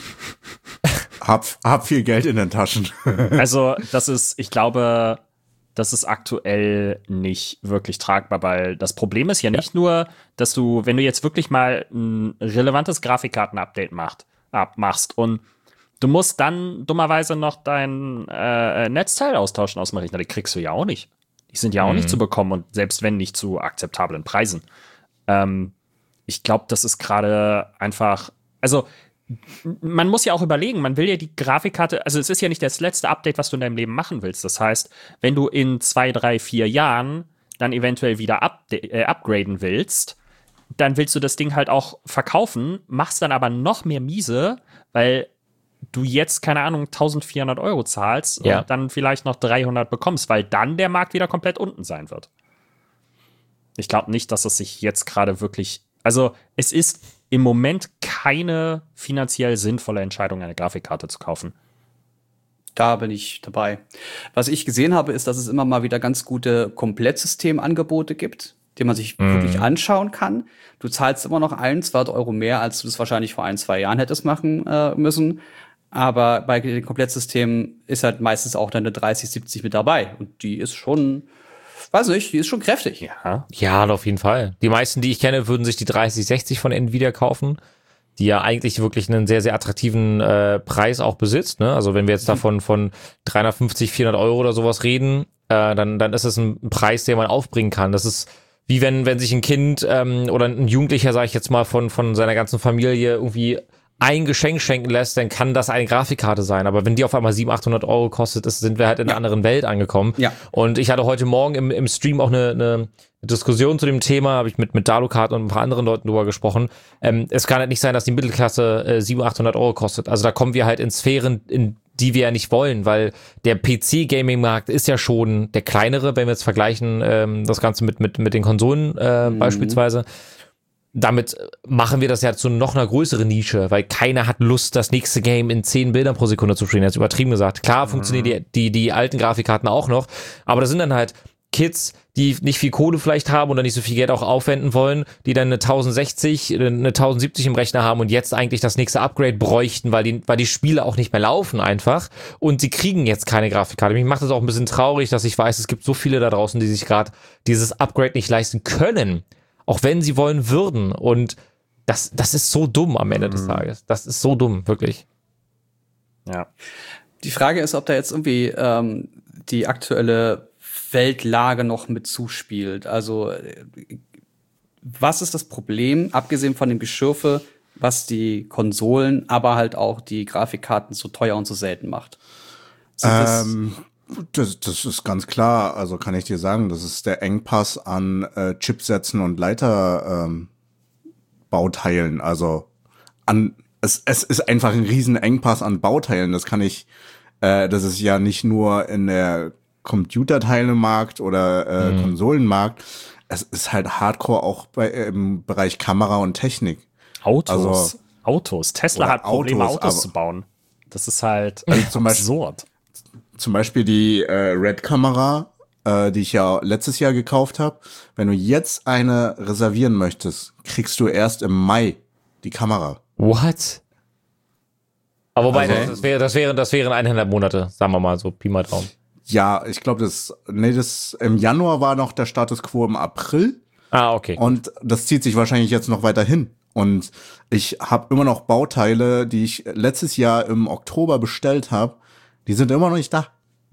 Hab viel Geld in den Taschen. Also ich glaube, das ist aktuell nicht wirklich tragbar, weil das Problem ist ja nicht nur, dass du, wenn du jetzt wirklich mal ein relevantes Grafikkarten-Update machst und du musst dann dummerweise noch dein Netzteil austauschen aus dem Rechner. Die kriegst du ja auch nicht. Die sind ja auch nicht zu bekommen und selbst wenn nicht zu akzeptablen Preisen. Ich glaube, das ist gerade einfach, also man muss ja auch überlegen, man will ja die Grafikkarte, also es ist ja nicht das letzte Update, was du in deinem Leben machen willst. Das heißt, wenn du in 2, 3, 4 Jahren dann eventuell wieder upgraden willst, dann willst du das Ding halt auch verkaufen, machst dann aber noch mehr miese, weil du jetzt, keine Ahnung, 1400 Euro zahlst und dann vielleicht noch 300 bekommst, weil dann der Markt wieder komplett unten sein wird. Ich glaube nicht, dass es sich jetzt gerade wirklich, also es ist im Moment keine finanziell sinnvolle Entscheidung, eine Grafikkarte zu kaufen. Da bin ich dabei. Was ich gesehen habe, ist, dass es immer mal wieder ganz gute Komplettsystemanangebote gibt, die man sich wirklich anschauen kann. Du zahlst immer noch 1-2 Euro mehr, als du das wahrscheinlich vor 1-2 Jahren hättest machen müssen. Aber bei den Komplettsystemen ist halt meistens auch dann eine 3070 mit dabei. Und die ist schon, weiß nicht, die ist schon kräftig. Ja, auf jeden Fall. Die meisten, die ich kenne, würden sich die 3060 von Nvidia kaufen, die ja eigentlich wirklich einen sehr, sehr attraktiven Preis auch besitzt. Ne? Also wenn wir jetzt davon von 350, 400 Euro oder sowas reden, dann ist es ein Preis, den man aufbringen kann. Das ist wie wenn sich ein Kind oder ein Jugendlicher, sage ich jetzt mal, von seiner ganzen Familie irgendwie ein Geschenk schenken lässt, dann kann das eine Grafikkarte sein. Aber wenn die auf einmal 700-800 Euro kostet, sind wir halt in einer anderen Welt angekommen. Ja. Und ich hatte heute Morgen im Stream auch eine Diskussion zu dem Thema, habe ich mit Dalukart und ein paar anderen Leuten drüber gesprochen. Es kann halt nicht sein, dass die Mittelklasse 700-800 Euro kostet. Also da kommen wir halt in Sphären, in die wir ja nicht wollen, weil der PC-Gaming-Markt ist ja schon der kleinere, wenn wir jetzt vergleichen, das Ganze mit den Konsolen beispielsweise. Damit machen wir das ja zu noch einer größeren Nische, weil keiner hat Lust, das nächste Game in 10 Bildern pro Sekunde zu spielen. Jetzt übertrieben gesagt. Klar funktionieren die alten Grafikkarten auch noch, aber das sind dann halt Kids, die nicht viel Kohle vielleicht haben oder nicht so viel Geld auch aufwenden wollen, die dann eine 1060, eine 1070 im Rechner haben und jetzt eigentlich das nächste Upgrade bräuchten, weil die Spiele auch nicht mehr laufen einfach und sie kriegen jetzt keine Grafikkarte. Mich macht das auch ein bisschen traurig, dass ich weiß, es gibt so viele da draußen, die sich gerade dieses Upgrade nicht leisten können. Auch wenn sie wollen würden. Und das ist so dumm am Ende des Tages. Das ist so dumm, wirklich. Ja. Die Frage ist, ob da jetzt irgendwie die aktuelle Weltlage noch mit zuspielt. Also, was ist das Problem, abgesehen von dem Geschürfe, was die Konsolen, aber halt auch die Grafikkarten so teuer und so selten macht? Das ist ganz klar, also kann ich dir sagen, das ist der Engpass an Chipsätzen und Leiterbauteilen. Also es ist einfach ein riesen Engpass an Bauteilen. Das ist ja nicht nur in der Computerteilemarkt oder Konsolenmarkt. Es ist halt Hardcore auch im Bereich Kamera und Technik. Autos. Tesla hat Probleme, Autos zu bauen. Das ist halt absurd. Zum Beispiel die Red-Kamera, die ich ja letztes Jahr gekauft habe. Wenn du jetzt eine reservieren möchtest, kriegst du erst im Mai die Kamera. What? Aber wobei, das wären 1,5 Monate, sagen wir mal so, Pi mal Daumen. Ja, ich glaube, im Januar war noch der Status quo im April. Ah, okay. Und das zieht sich wahrscheinlich jetzt noch weiter hin. Und ich habe immer noch Bauteile, die ich letztes Jahr im Oktober bestellt habe. Die sind immer noch nicht da.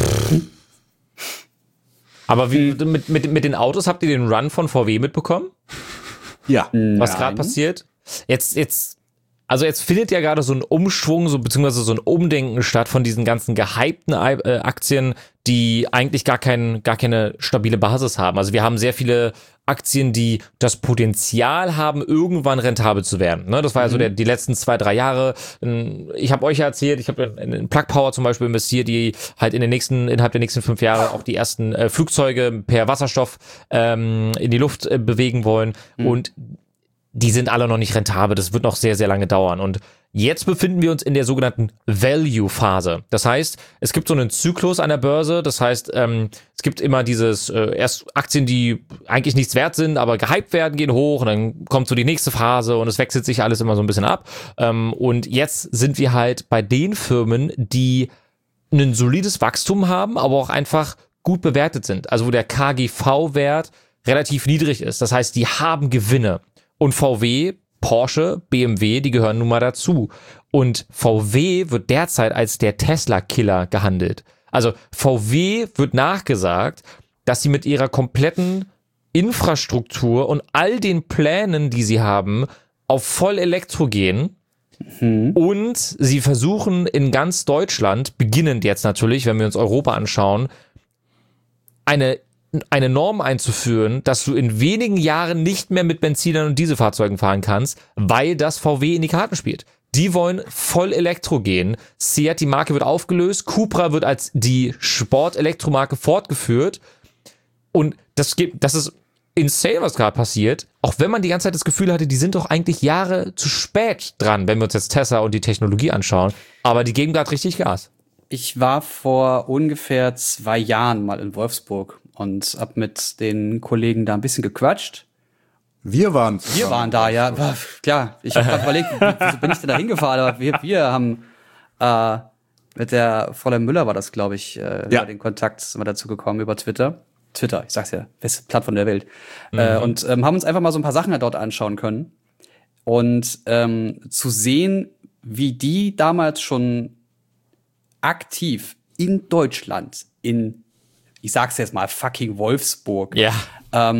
Aber wie mit den Autos, habt ihr den Run von VW mitbekommen? Ja. Was gerade passiert? Jetzt findet ja gerade so ein Umschwung, beziehungsweise so ein Umdenken statt von diesen ganzen gehypten Aktien, die eigentlich gar keine stabile Basis haben. Also wir haben sehr viele Aktien, die das Potenzial haben, irgendwann rentabel zu werden. Ne? Das war ja so die letzten 2-3 Jahre. Ich habe euch ja erzählt, ich habe in Plug Power zum Beispiel investiert, die halt innerhalb der nächsten 5 Jahre auch die ersten Flugzeuge per Wasserstoff in die Luft bewegen wollen. Und die sind alle noch nicht rentabel. Das wird noch sehr, sehr lange dauern. Und jetzt befinden wir uns in der sogenannten Value-Phase. Das heißt, es gibt so einen Zyklus an der Börse. Das heißt, es gibt immer erst Aktien, die eigentlich nichts wert sind, aber gehypt werden, gehen hoch und dann kommt so die nächste Phase und es wechselt sich alles immer so ein bisschen ab. Und jetzt sind wir halt bei den Firmen, die ein solides Wachstum haben, aber auch einfach gut bewertet sind. Also wo der KGV-Wert relativ niedrig ist. Das heißt, die haben Gewinne. Und VW, Porsche, BMW, die gehören nun mal dazu. Und VW wird derzeit als der Tesla-Killer gehandelt. Also VW wird nachgesagt, dass sie mit ihrer kompletten Infrastruktur und all den Plänen, die sie haben, auf Vollelektro gehen. Und sie versuchen in ganz Deutschland, beginnend jetzt natürlich, wenn wir uns Europa anschauen, eine Norm einzuführen, dass du in wenigen Jahren nicht mehr mit Benzinern und Dieselfahrzeugen fahren kannst, weil das VW in die Karten spielt. Die wollen voll Elektro gehen. Seat, die Marke wird aufgelöst. Cupra wird als die Sport-Elektromarke fortgeführt. Und das ist insane, was gerade passiert. Auch wenn man die ganze Zeit das Gefühl hatte, die sind doch eigentlich Jahre zu spät dran, wenn wir uns jetzt Tesla und die Technologie anschauen. Aber die geben gerade richtig Gas. Ich war vor ungefähr 2 Jahren mal in Wolfsburg und hab mit den Kollegen da ein bisschen gequatscht. Wir waren da, ja. Klar, ich habe gerade überlegt, wieso bin ich denn da hingefahren? Aber wir haben mit der Fräulein Müller war das, glaube ich, über den Kontakt sind wir dazu gekommen, über Twitter, ich sag's ja, beste Plattform der Welt. Und haben uns einfach mal so ein paar Sachen dort anschauen können. Und zu sehen, wie die damals schon aktiv in Deutschland, ich sag's jetzt mal, fucking Wolfsburg,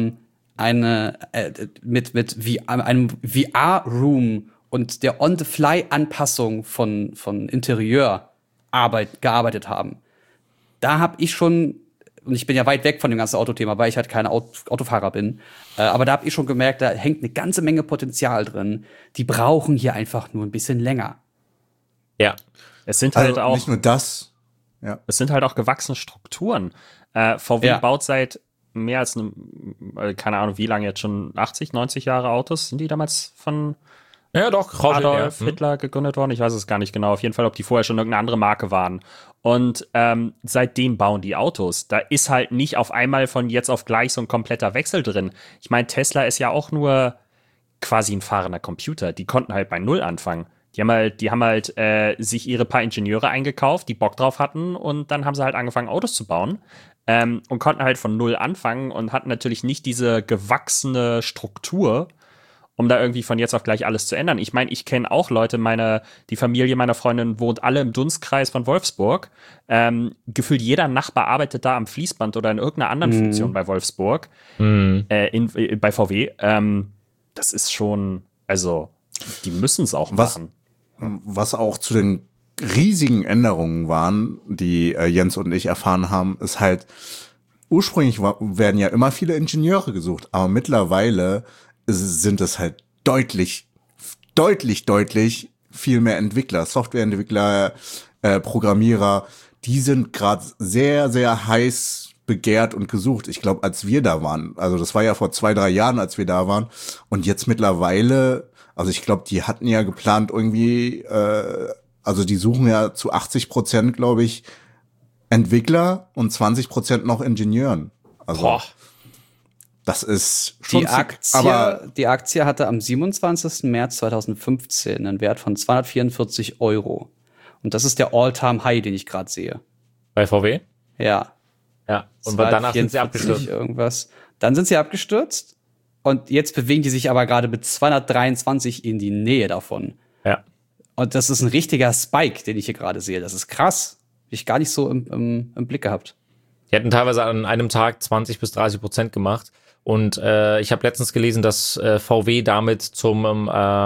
mit einem VR-Room und der On-the-Fly-Anpassung von Interieur gearbeitet haben. Da habe ich schon, und ich bin ja weit weg von dem ganzen Autothema, weil ich halt kein Autofahrer bin, aber da habe ich schon gemerkt, da hängt eine ganze Menge Potenzial drin. Die brauchen hier einfach nur ein bisschen länger. Ja. Es sind halt auch nicht nur das. Ja. Es sind halt auch gewachsene Strukturen. VW baut seit mehr als keine Ahnung wie lange jetzt schon, 80, 90 Jahre Autos. Sind die damals von Adolf Hitler gegründet worden? Ich weiß es gar nicht genau. Auf jeden Fall, ob die vorher schon irgendeine andere Marke waren. Und seitdem bauen die Autos. Da ist halt nicht auf einmal von jetzt auf gleich so ein kompletter Wechsel drin. Ich meine, Tesla ist ja auch nur quasi ein fahrender Computer. Die konnten halt bei Null anfangen. Die haben halt sich ihre paar Ingenieure eingekauft, die Bock drauf hatten, und dann haben sie halt angefangen, Autos zu bauen und konnten halt von Null anfangen und hatten natürlich nicht diese gewachsene Struktur, um da irgendwie von jetzt auf gleich alles zu ändern. Ich meine, ich kenne auch Leute, die Familie meiner Freundin wohnt alle im Dunstkreis von Wolfsburg. Gefühlt jeder Nachbar arbeitet da am Fließband oder in irgendeiner anderen Funktion bei Wolfsburg, bei VW. Das ist schon, also die müssen es auch machen. Was auch zu den riesigen Änderungen waren, die Jens und ich erfahren haben, ist halt, ursprünglich werden ja immer viele Ingenieure gesucht, aber mittlerweile sind es halt deutlich viel mehr Entwickler, Softwareentwickler, Programmierer, die sind gerade sehr, sehr heiß begehrt und gesucht. Ich glaube, als wir da waren, also das war ja vor 2-3 Jahren, als wir da waren, und jetzt mittlerweile, also ich glaube, die hatten ja geplant irgendwie, also die suchen ja zu 80%, glaube ich, Entwickler und 20% noch Ingenieuren. Also das ist schon die Aktie hatte am 27. März 2015 einen Wert von 244 €. Und das ist der All-Time-High, den ich gerade sehe. Bei VW? Ja. Ja. Und danach sind sie abgestürzt. Irgendwas. Dann sind sie abgestürzt. Und jetzt bewegen die sich aber gerade mit 223 in die Nähe davon. Ja. Und das ist ein richtiger Spike, den ich hier gerade sehe. Das ist krass. Hab ich gar nicht so im Blick gehabt. Die hätten teilweise an einem Tag 20-30% gemacht. Und ich habe letztens gelesen, dass VW damit zum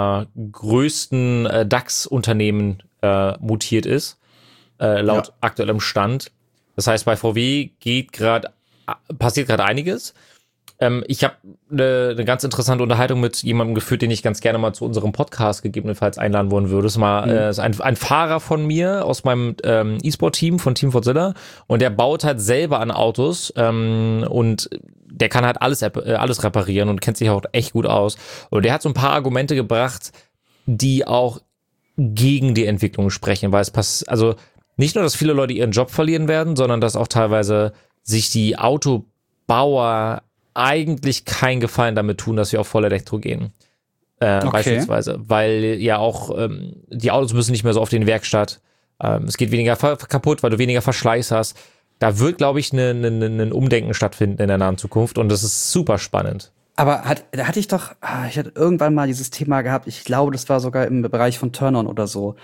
größten DAX-Unternehmen mutiert ist, laut aktuellem Stand. Das heißt, bei VW passiert gerade einiges. Ich habe eine ganz interessante Unterhaltung mit jemandem geführt, den ich ganz gerne mal zu unserem Podcast gegebenenfalls einladen wollen würde. Das ist ein Fahrer von mir aus meinem E-Sport-Team von Team Fortzilla, und der baut halt selber an Autos und der kann halt alles reparieren und kennt sich auch echt gut aus. Und der hat so ein paar Argumente gebracht, die auch gegen die Entwicklung sprechen, weil also nicht nur, dass viele Leute ihren Job verlieren werden, sondern dass auch teilweise sich die Autobauer eigentlich keinen Gefallen damit tun, dass wir auf Vollelektro gehen. Beispielsweise. Weil ja auch die Autos müssen nicht mehr so oft in die Werkstatt. Es geht weniger kaputt, weil du weniger Verschleiß hast. Da wird, glaube ich, ein Umdenken stattfinden in der nahen Zukunft, und das ist super spannend. Aber ich hatte irgendwann mal dieses Thema gehabt, ich glaube, das war sogar im Bereich von Turn-On oder so,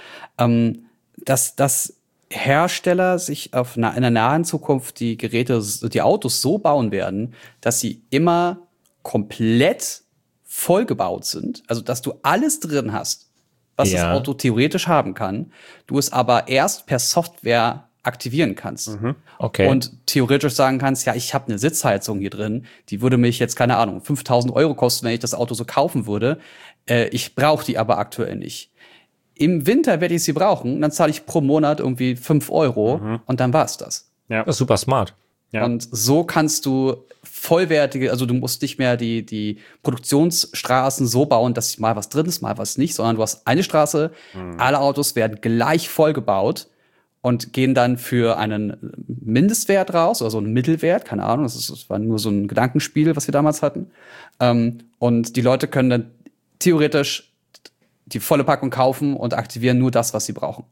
dass Hersteller sich in der nahen Zukunft die Autos so bauen werden, dass sie immer komplett vollgebaut sind. Also, dass du alles drin hast, was das Auto theoretisch haben kann. Du es aber erst per Software aktivieren kannst. Okay. Und theoretisch sagen kannst, ja, ich habe eine Sitzheizung hier drin, die würde mich jetzt, keine Ahnung, 5.000 € kosten, wenn ich das Auto so kaufen würde. Ich brauche die aber aktuell nicht. Im Winter werde ich sie brauchen, dann zahle ich pro Monat irgendwie 5 € und dann war's das. Ja. Das ist super smart. Ja. Und so kannst du also du musst nicht mehr die Produktionsstraßen so bauen, dass mal was drin ist, mal was nicht, sondern du hast eine Straße, alle Autos werden gleich voll gebaut und gehen dann für einen Mindestwert raus, oder so einen Mittelwert, keine Ahnung, das war nur so ein Gedankenspiel, was wir damals hatten. Und die Leute können dann theoretisch die volle Packung kaufen und aktivieren nur das, was sie brauchen.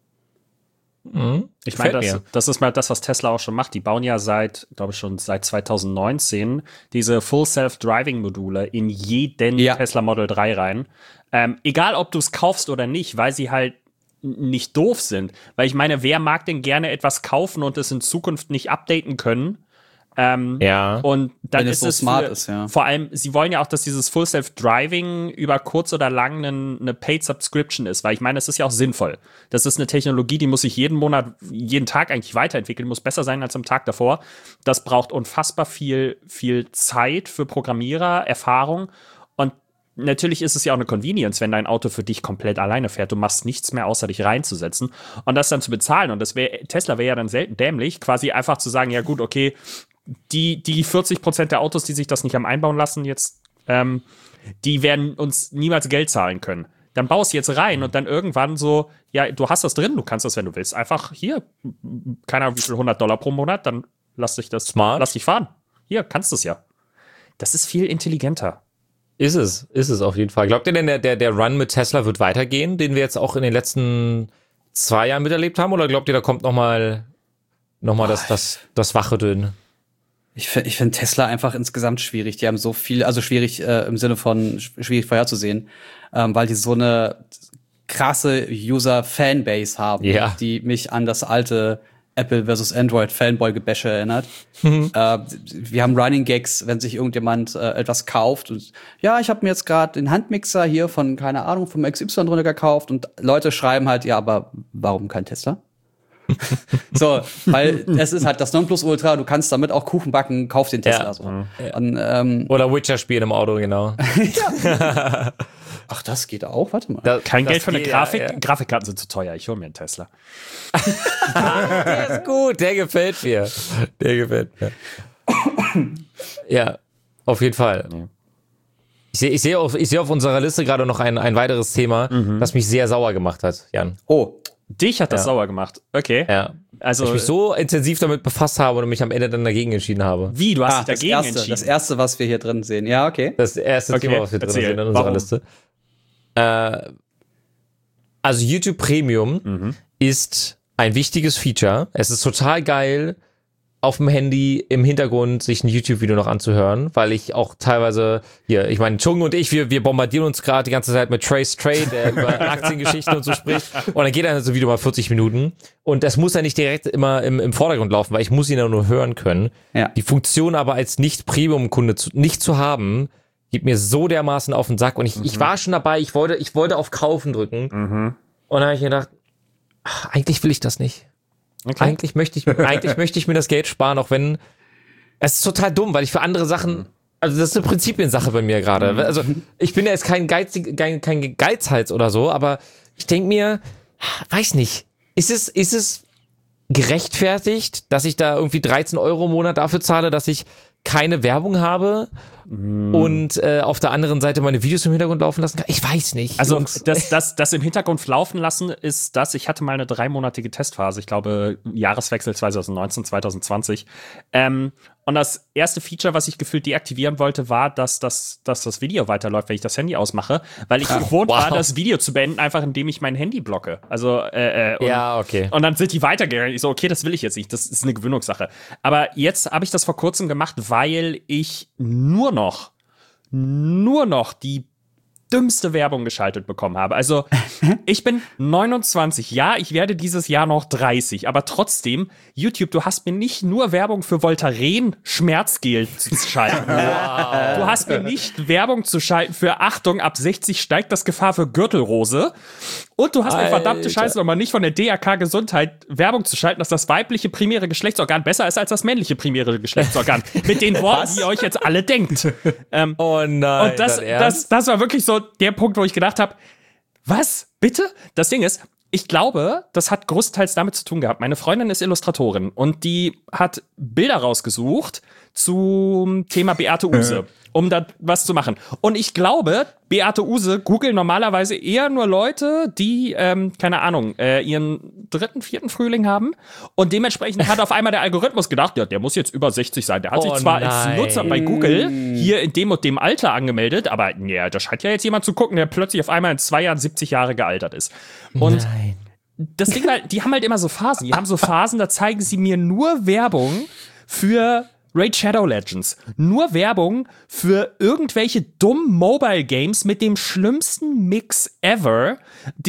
Ich meine, das ist mal das, was Tesla auch schon macht. Die bauen ja seit 2019 diese Full Self-Driving-Module in jeden Tesla Model 3 rein. Egal, ob du es kaufst oder nicht, weil sie halt nicht doof sind. Weil ich meine, wer mag denn gerne etwas kaufen und es in Zukunft nicht updaten können, Ja. Und dann Wenn ist so es smart ist, ja. Vor allem, sie wollen ja auch, dass dieses Full Self-Driving über kurz oder lang eine Paid Subscription ist, weil ich meine, es ist ja auch sinnvoll. Das ist eine Technologie, die muss sich jeden Monat, jeden Tag eigentlich weiterentwickeln, muss besser sein als am Tag davor. Das braucht unfassbar viel Zeit für Programmierer, Erfahrung. Und natürlich ist es ja auch eine Convenience, wenn dein Auto für dich komplett alleine fährt. Du machst nichts mehr, außer dich reinzusetzen und das dann zu bezahlen. Und Tesla wäre ja dann selten dämlich, quasi einfach zu sagen, ja gut, okay, die 40% der Autos, die sich das nicht haben einbauen lassen jetzt, die werden uns niemals Geld zahlen können. Dann baust du jetzt rein und dann irgendwann so, ja, du hast das drin, du kannst das, wenn du willst. Einfach hier, keine Ahnung, wie viel, $100 pro Monat, dann lass dich fahren. Hier, kannst du es ja. Das ist viel intelligenter. Ist es auf jeden Fall. Glaubt ihr denn, der Run mit Tesla wird weitergehen, den wir jetzt auch in den letzten 2 Jahren miterlebt haben? Oder glaubt ihr, da kommt noch mal das Wachrütteln? Ich finde Tesla einfach insgesamt schwierig. Die haben so viel, also schwierig im Sinne von schwierig vorherzusehen, weil die so eine krasse User-Fanbase haben, die mich an das alte Apple versus Android Fanboy-Gebäsche erinnert. Wir haben Running Gags, wenn sich irgendjemand etwas kauft und ja, ich habe mir jetzt gerade den Handmixer hier von, keine Ahnung, vom XY drunter gekauft und Leute schreiben halt, ja, aber warum kein Tesla? So, weil es ist halt das Nonplusultra, du kannst damit auch Kuchen backen, kauf den Tesla. So. Und, oder Witcher spielen im Auto, genau. Ach, das geht auch? Warte mal. Kein Geld für eine Grafik. Ja. Grafikkarten sind zu teuer. Ich hole mir einen Tesla. Der ist gut. Der gefällt mir. Ja, auf jeden Fall. Ja. Ich sehe auf unserer Liste gerade noch ein weiteres Thema, das mich sehr sauer gemacht hat, Jan. Oh, dich hat das sauer gemacht. Okay. Ja. Also, ich mich so intensiv damit befasst habe und mich am Ende dann dagegen entschieden habe. Wie? Du hast dich dagegen entschieden? Das erste, was wir hier drin sehen. Ja, okay. Das erste Thema, was wir drin sehen in unserer Liste. Also YouTube Premium ist ein wichtiges Feature. Es ist total geil, auf dem Handy im Hintergrund sich ein YouTube-Video noch anzuhören, weil ich auch teilweise, ich meine, Chung und ich, wir bombardieren uns gerade die ganze Zeit mit Trace Trade, der über Aktiengeschichten und so spricht. Und dann geht dann so ein Video mal 40 Minuten. Und das muss ja nicht direkt immer im Vordergrund laufen, weil ich muss ihn ja nur hören können. Ja. Die Funktion aber als Nicht-Premium-Kunde nicht zu haben, geht mir so dermaßen auf den Sack. Und ich war schon dabei, ich wollte auf Kaufen drücken. Und dann habe ich mir gedacht, eigentlich will ich das nicht. Okay. Eigentlich möchte ich mir das Geld sparen, auch wenn es ist total dumm, weil ich für andere Sachen, also das ist eine Prinzipiensache bei mir gerade. Also ich bin ja jetzt kein Geizhals oder so, aber ich denke mir, weiß nicht, ist es gerechtfertigt, dass ich da irgendwie 13 € im Monat dafür zahle, dass ich keine Werbung habe und auf der anderen Seite meine Videos im Hintergrund laufen lassen kann? Ich weiß nicht. Also das im Hintergrund laufen lassen ist das, ich hatte mal eine 3-monatige Testphase, ich glaube Jahreswechsel 2019, 2020. Und das erste Feature, was ich gefühlt deaktivieren wollte, war, dass das Video weiterläuft, wenn ich das Handy ausmache, weil ich gewohnt war, das Video zu beenden, einfach indem ich mein Handy blocke. Also okay. Und dann sind die weitergegangen. Ich so, okay, das will ich jetzt nicht. Das ist eine Gewöhnungssache. Aber jetzt habe ich das vor kurzem gemacht, weil ich nur noch die dümmste Werbung geschaltet bekommen habe. Also, ich bin 29, ja, ich werde dieses Jahr noch 30, aber trotzdem, YouTube, du hast mir nicht nur Werbung für Voltaren Schmerzgel zu schalten. Wow. Du hast mir nicht Werbung zu schalten für Achtung, ab 60 steigt das Gefahr für Gürtelrose. Und du hast mir verdammte Scheiße nochmal nicht von der DRK Gesundheit Werbung zu schalten, dass das weibliche primäre Geschlechtsorgan besser ist als das männliche primäre Geschlechtsorgan. Mit den Worten, die ihr euch jetzt alle denkt. Oh nein. Und das war wirklich so der Punkt, wo ich gedacht habe, was? Bitte? Das Ding ist, ich glaube, das hat größtenteils damit zu tun gehabt. Meine Freundin ist Illustratorin und die hat Bilder rausgesucht zum Thema Beate Uhse, um da was zu machen. Und ich glaube, Beate Uhse googeln normalerweise eher nur Leute, die, keine Ahnung, ihren 3., 4. Frühling haben. Und dementsprechend hat auf einmal der Algorithmus gedacht, ja, der muss jetzt über 60 sein. Der hat sich zwar als Nutzer bei Google hier in dem und dem Alter angemeldet, aber ja, da scheint ja jetzt jemand zu gucken, der plötzlich auf einmal in 2 Jahren 70 Jahre gealtert ist. Und das Ding halt, die haben halt immer so Phasen. Die haben so Phasen, da zeigen sie mir nur Werbung für Raid Shadow Legends. Nur Werbung für irgendwelche dummen Mobile Games mit dem schlimmsten Mix ever.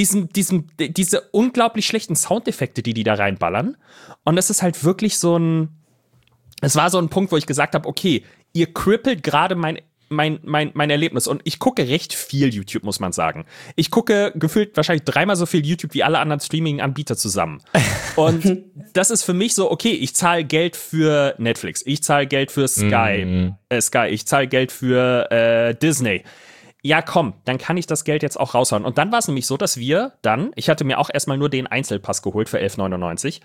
Diese unglaublich schlechten Soundeffekte, die da reinballern. Und das ist halt wirklich so ein es war so ein Punkt, wo ich gesagt habe, okay, ihr crippelt gerade mein Erlebnis. Und ich gucke recht viel YouTube, muss man sagen. Ich gucke gefühlt wahrscheinlich 3-mal so viel YouTube wie alle anderen Streaming-Anbieter zusammen. Und das ist für mich so, okay, ich zahle Geld für Netflix, ich zahle Geld für Sky, ich zahle Geld für Disney. Ja, komm, dann kann ich das Geld jetzt auch raushauen. Und dann war es nämlich so, dass ich hatte mir auch erstmal nur den Einzelpass geholt für 11,99.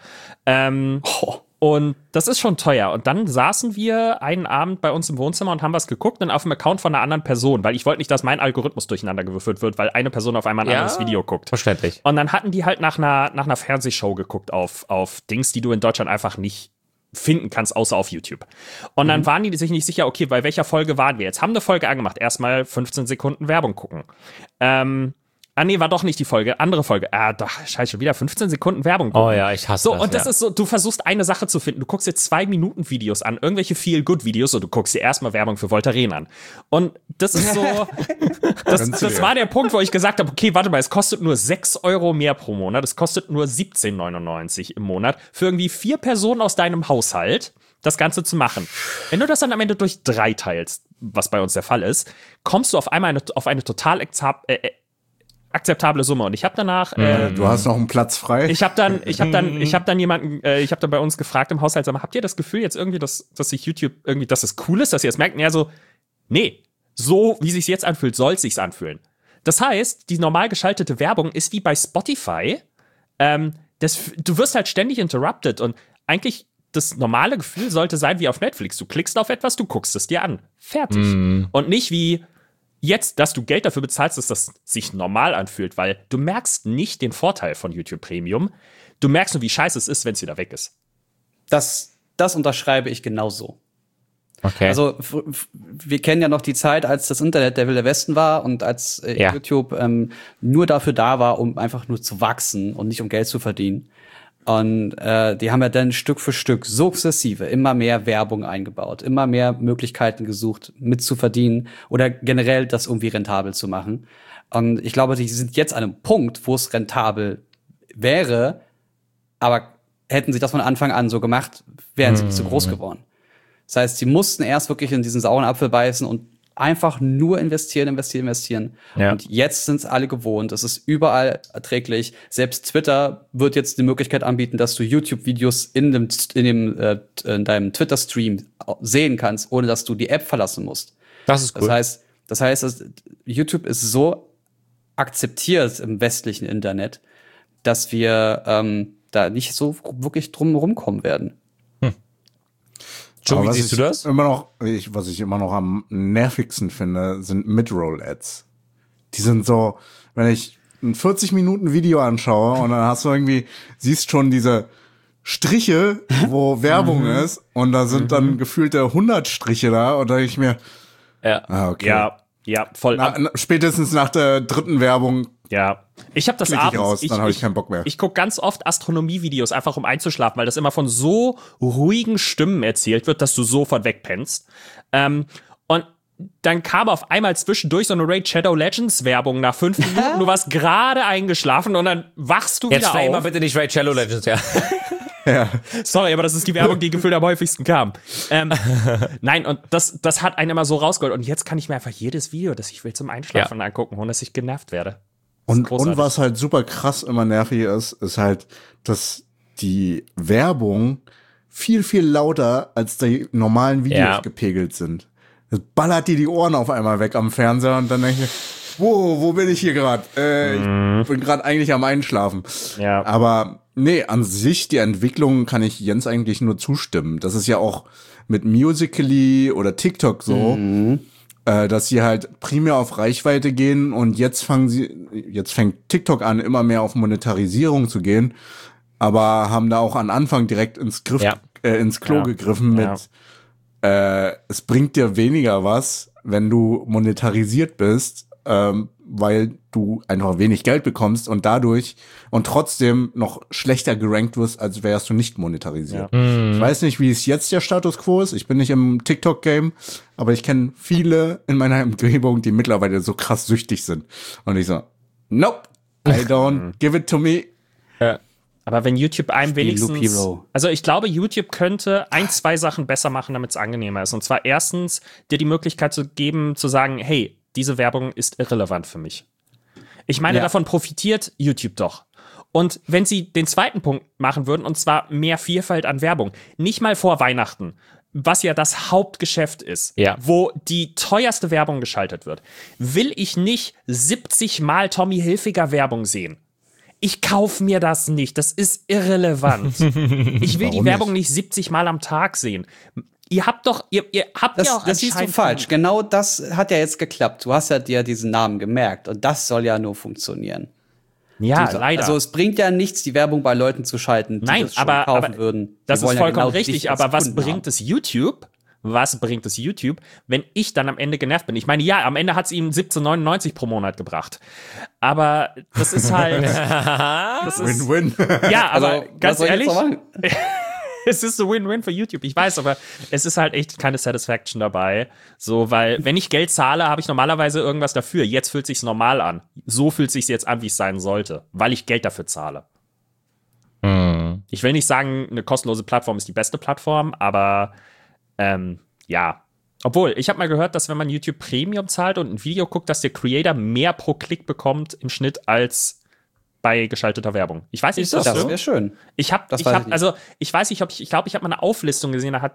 Und das ist schon teuer. Und dann saßen wir einen Abend bei uns im Wohnzimmer und haben was geguckt und auf dem Account von einer anderen Person, weil ich wollte nicht, dass mein Algorithmus durcheinander gewürfelt wird, weil eine Person auf einmal ein anderes Video guckt. Verständlich. Und dann hatten die halt nach einer Fernsehshow geguckt auf Dings, die du in Deutschland einfach nicht finden kannst, außer auf YouTube. Und dann waren die sich nicht sicher, okay, bei welcher Folge waren wir jetzt? Haben eine Folge angemacht, erstmal 15 Sekunden Werbung gucken. Nee, war doch nicht die Folge, andere Folge. Doch, scheiße, schon wieder 15 Sekunden Werbung gucken. Oh ja, ich hasse das. So, und das ist so, du versuchst eine Sache zu finden. Du guckst dir 2-Minuten-Videos an, irgendwelche Feel-Good-Videos, und du guckst dir erstmal Werbung für Voltaren an. Und das ist so, das war der Punkt, wo ich gesagt habe, okay, warte mal, es kostet nur 6 Euro mehr pro Monat, es kostet nur 17,99 im Monat für irgendwie 4 Personen aus deinem Haushalt, das Ganze zu machen. Wenn du das dann am Ende durch 3 teilst, was bei uns der Fall ist, kommst du auf einmal auf eine total akzeptable Summe. Und ich habe danach du hast noch einen Platz frei. Ich habe dann bei uns gefragt im Haushalt, sag mal, habt ihr das Gefühl jetzt irgendwie, dass sich YouTube irgendwie, dass es cool ist, dass ihr es merkt? Und er so, nee, so wie sich's jetzt anfühlt, soll es sich anfühlen. Das heißt, die normal geschaltete Werbung ist wie bei Spotify. Du wirst halt ständig interrupted, und eigentlich das normale Gefühl sollte sein wie auf Netflix. Du klickst auf etwas, du guckst es dir an. Fertig. Und nicht wie jetzt, dass du Geld dafür bezahlst, dass das sich normal anfühlt, weil du merkst nicht den Vorteil von YouTube Premium. Du merkst nur, wie scheiße es ist, wenn es wieder weg ist. Das unterschreibe ich genauso. Okay. Also wir kennen ja noch die Zeit, als das Internet der Wilde Westen war und als YouTube nur dafür da war, um einfach nur zu wachsen und nicht um Geld zu verdienen. Und die haben ja dann Stück für Stück sukzessive immer mehr Werbung eingebaut, immer mehr Möglichkeiten gesucht, mitzuverdienen oder generell das irgendwie rentabel zu machen. Und ich glaube, die sind jetzt an einem Punkt, wo es rentabel wäre, aber hätten sie das von Anfang an so gemacht, wären sie nicht so groß geworden. Das heißt, sie mussten erst wirklich in diesen sauren Apfel beißen und einfach nur investieren. Ja. Und jetzt sind es alle gewohnt. Es ist überall erträglich. Selbst Twitter wird jetzt die Möglichkeit anbieten, dass du YouTube-Videos in deinem Twitter-Stream sehen kannst, ohne dass du die App verlassen musst. Das ist cool. Das heißt, YouTube ist so akzeptiert im westlichen Internet, dass wir da nicht so wirklich drum rumkommen werden. Joe, wie siehst du das? Was ich immer noch am nervigsten finde, sind Mid-Roll-Ads. Die sind so, wenn ich ein 40-Minuten-Video anschaue und dann siehst schon diese Striche, wo Werbung ist, und da sind dann gefühlte 100 Striche da, und da denke ich mir, okay. Ja, voll. Spätestens nach der 3. Werbung. Ja, ich habe das abends. Dann habe ich keinen Bock mehr. Ich gucke ganz oft Astronomie-Videos, einfach um einzuschlafen, weil das immer von so ruhigen Stimmen erzählt wird, dass du sofort wegpennst. Und dann kam auf einmal zwischendurch so eine Raid Shadow Legends Werbung nach 5 Minuten. Du warst gerade eingeschlafen und dann wachst du wieder auf. Jetzt mal bitte nicht Raid Shadow Legends, ja. Ja. Sorry, aber das ist die Werbung, die gefühlt am häufigsten kam. Nein, und das hat einen immer so rausgeholt. Und jetzt kann ich mir einfach jedes Video, das ich will, zum Einschlafen angucken, ohne dass ich genervt werde. Und was halt super krass immer nervig ist halt, dass die Werbung viel, viel lauter als die normalen Videos gepegelt sind. Das ballert dir die Ohren auf einmal weg am Fernseher, und dann denke ich, wo bin ich hier gerade? Ich bin gerade eigentlich am Einschlafen. Ja. Aber nee, an sich, die Entwicklung kann ich Jens eigentlich nur zustimmen. Das ist ja auch mit Musical.ly oder TikTok so, dass sie halt primär auf Reichweite gehen, und jetzt fängt TikTok an, immer mehr auf Monetarisierung zu gehen, aber haben da auch am Anfang direkt ins Klo gegriffen mit, es bringt dir weniger was, wenn du monetarisiert bist, weil du einfach wenig Geld bekommst und dadurch und trotzdem noch schlechter gerankt wirst, als wärst du nicht monetarisiert. Ja. Ich weiß nicht, wie es jetzt der Status quo ist. Ich bin nicht im TikTok-Game, aber ich kenne viele in meiner Umgebung, die mittlerweile so krass süchtig sind. Und ich so, nope, I don't give it to me. Ja. Aber wenn YouTube einem wenigstens, also ich glaube, YouTube könnte 2 Sachen besser machen, damit es angenehmer ist. Und zwar erstens, dir die Möglichkeit zu geben, zu sagen, hey, diese Werbung ist irrelevant für mich. Ich meine, davon profitiert YouTube doch. Und wenn sie den zweiten Punkt machen würden, und zwar mehr Vielfalt an Werbung, nicht mal vor Weihnachten, was ja das Hauptgeschäft ist, wo die teuerste Werbung geschaltet wird, will ich nicht 70 Mal Tommy Hilfiger Werbung sehen. Ich kaufe mir das nicht. Das ist irrelevant. Ich will die Werbung nicht 70 Mal am Tag sehen. Ihr habt doch, ihr habt ja auch das siehst du falsch. Genau das hat ja jetzt geklappt. Du hast ja dir diesen Namen gemerkt. Und das soll ja nur funktionieren. Ja, leider. Also es bringt ja nichts, die Werbung bei Leuten zu schalten, die das schon kaufen würden. Das ist vollkommen richtig. Aber was bringt es YouTube? Was bringt es YouTube, wenn ich dann am Ende genervt bin? Ich meine, ja, am Ende hat es ihm 17,99 pro Monat gebracht. Aber das ist halt. Win-win. Ja, aber also, ganz ehrlich, es ist so Win-Win für YouTube. Ich weiß, aber es ist halt echt keine Satisfaction dabei. So, weil, wenn ich Geld zahle, habe ich normalerweise irgendwas dafür. Jetzt fühlt es sich normal an. So fühlt es sich jetzt an, wie es sein sollte, weil ich Geld dafür zahle. Ich will nicht sagen, eine kostenlose Plattform ist die beste Plattform, aber ja. Obwohl, ich habe mal gehört, dass wenn man YouTube Premium zahlt und ein Video guckt, dass der Creator mehr pro Klick bekommt im Schnitt als bei geschalteter Werbung. Ich weiß nicht, ist das so? Das wäre schön. Ich glaube, ich habe mal eine Auflistung gesehen, da hat,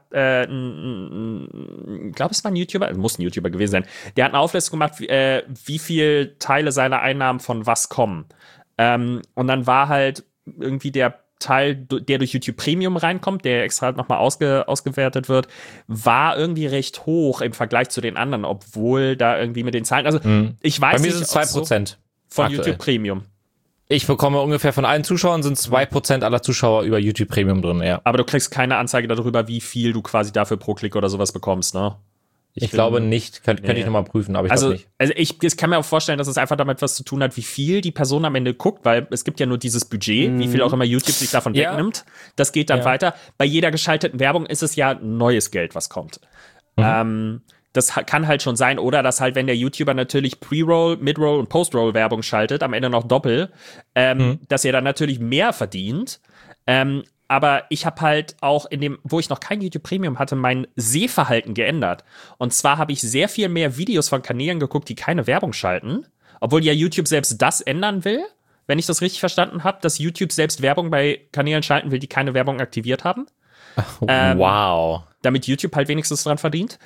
ich glaube, es war ein YouTuber, muss ein YouTuber gewesen sein, der hat eine Auflistung gemacht, wie viel Teile seiner Einnahmen von was kommen. Und dann war halt irgendwie der Teil, der durch YouTube Premium reinkommt, der extra nochmal ausgewertet wird, war irgendwie recht hoch im Vergleich zu den anderen, obwohl da irgendwie mit den Zahlen, also ich weiß nicht. Bei mir sind es 2% von aktuell. YouTube Premium. Ich bekomme ungefähr von allen Zuschauern sind 2% aller Zuschauer über YouTube Premium drin, ja. Aber du kriegst keine Anzeige darüber, wie viel du quasi dafür pro Klick oder sowas bekommst, ne? Ich glaube nicht. Könnte ich nochmal prüfen, aber ich glaube nicht. Also ich kann mir auch vorstellen, dass es einfach damit was zu tun hat, wie viel die Person am Ende guckt, weil es gibt ja nur dieses Budget, wie viel auch immer YouTube sich davon wegnimmt. Das geht dann weiter. Bei jeder geschalteten Werbung ist es ja neues Geld, was kommt. Das kann halt schon sein. Oder dass halt, wenn der YouTuber natürlich Pre-Roll, Mid-Roll und Post-Roll-Werbung schaltet, am Ende noch doppelt, dass er dann natürlich mehr verdient. Aber ich habe halt auch in dem, wo ich noch kein YouTube Premium hatte, mein Sehverhalten geändert. Und zwar habe ich sehr viel mehr Videos von Kanälen geguckt, die keine Werbung schalten. Obwohl ja YouTube selbst das ändern will, wenn ich das richtig verstanden habe, dass YouTube selbst Werbung bei Kanälen schalten will, die keine Werbung aktiviert haben. Wow. Damit YouTube halt wenigstens dran verdient.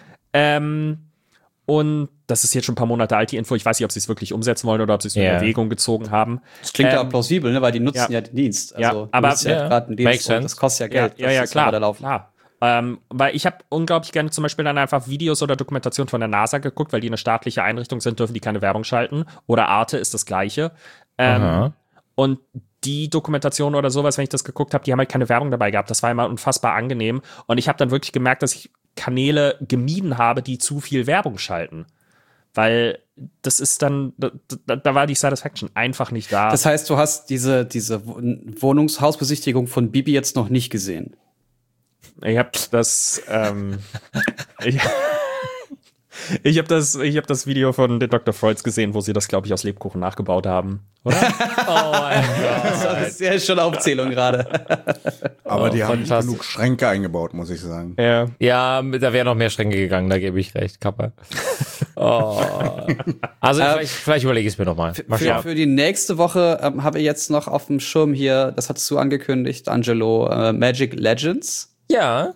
Und das ist jetzt schon ein paar Monate alt, die Info. Ich weiß nicht, ob sie es wirklich umsetzen wollen oder ob sie es in Erwägung gezogen haben. Das klingt ja plausibel, ne? Weil die nutzen ja den Dienst. Also, aber gerade einen Dienst, das kostet ja Geld. Ja, klar. Weil ich habe unglaublich gerne zum Beispiel dann einfach Videos oder Dokumentationen von der NASA geguckt, weil die eine staatliche Einrichtung sind, dürfen die keine Werbung schalten. Oder Arte ist das Gleiche. Und die Dokumentation oder sowas, wenn ich das geguckt habe, die haben halt keine Werbung dabei gehabt. Das war immer unfassbar angenehm. Und ich habe dann wirklich gemerkt, dass ich Kanäle gemieden habe, die zu viel Werbung schalten. Weil das ist dann, da war die Satisfaction einfach nicht da. Das heißt, du hast diese Wohnungshausbesichtigung von Bibi jetzt noch nicht gesehen? Ich habe das, ich hab das Video von den Dr. Freuds gesehen, wo sie das, glaube ich, aus Lebkuchen nachgebaut haben. Oder? Oh mein Gott. Das ist ja schon Aufzählung gerade. Aber die haben nicht genug Schränke eingebaut, muss ich sagen. Ja, da wären noch mehr Schränke gegangen, da gebe ich recht, Kappa. Also vielleicht überlege ich es mir nochmal. Für die nächste Woche habe ich jetzt noch auf dem Schirm hier, das hattest du angekündigt, Angelo, Magic Legends. Ja.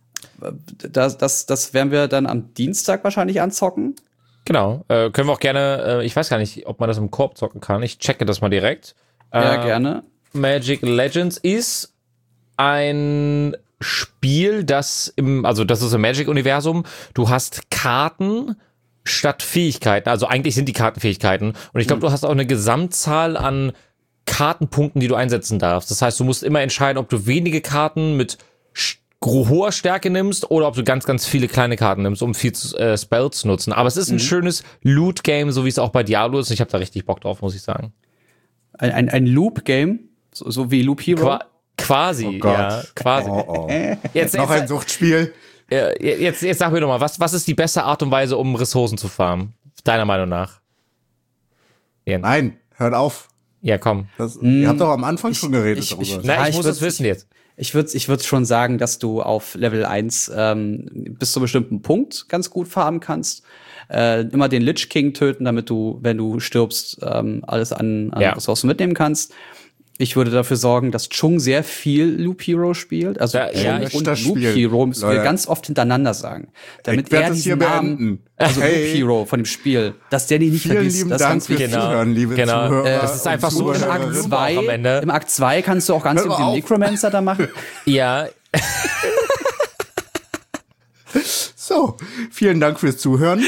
Das werden wir dann am Dienstag wahrscheinlich anzocken. Genau. Können wir auch gerne, ich weiß gar nicht, ob man das im Koop zocken kann. Ich checke das mal direkt. Ja, gerne. Magic Legends ist ein Spiel, das ist im Magic-Universum. Du hast Karten statt Fähigkeiten. Also eigentlich sind die Karten Fähigkeiten. Und ich glaube, du hast auch eine Gesamtzahl an Kartenpunkten, die du einsetzen darfst. Das heißt, du musst immer entscheiden, ob du wenige Karten mit hoher Stärke nimmst oder ob du ganz, ganz viele kleine Karten nimmst, um viel Spells zu nutzen. Aber es ist ein schönes Loot-Game, so wie es auch bei Diablo ist. Ich habe da richtig Bock drauf, muss ich sagen. Ein Loop-Game? So wie Loop Hero? Quasi, ja. Quasi. Jetzt noch ein Suchtspiel. Jetzt sag mir doch mal, was ist die beste Art und Weise, um Ressourcen zu farmen? Deiner Meinung nach? Nein, hört auf. Ja, komm. Ihr habt doch am Anfang schon geredet darüber. Ich muss es wissen jetzt. Ich würde schon sagen, dass du auf Level 1 bis zu einem bestimmten Punkt ganz gut farmen kannst. Immer den Lich King töten, damit du, wenn du stirbst, alles an Ressourcen mitnehmen kannst. Ich würde dafür sorgen, dass Chung sehr viel Loop Hero spielt. Also und Loop Hero müssen wir ganz oft hintereinander sagen. Damit er diesen Namen, also Loop Hero von dem Spiel, dass der die nicht vergisst. Das ist ganz wichtig. Genau. Das ist einfach so im Akt 2 kannst du auch ganz mit dem Necromancer da machen. Ja. So, vielen Dank fürs Zuhören.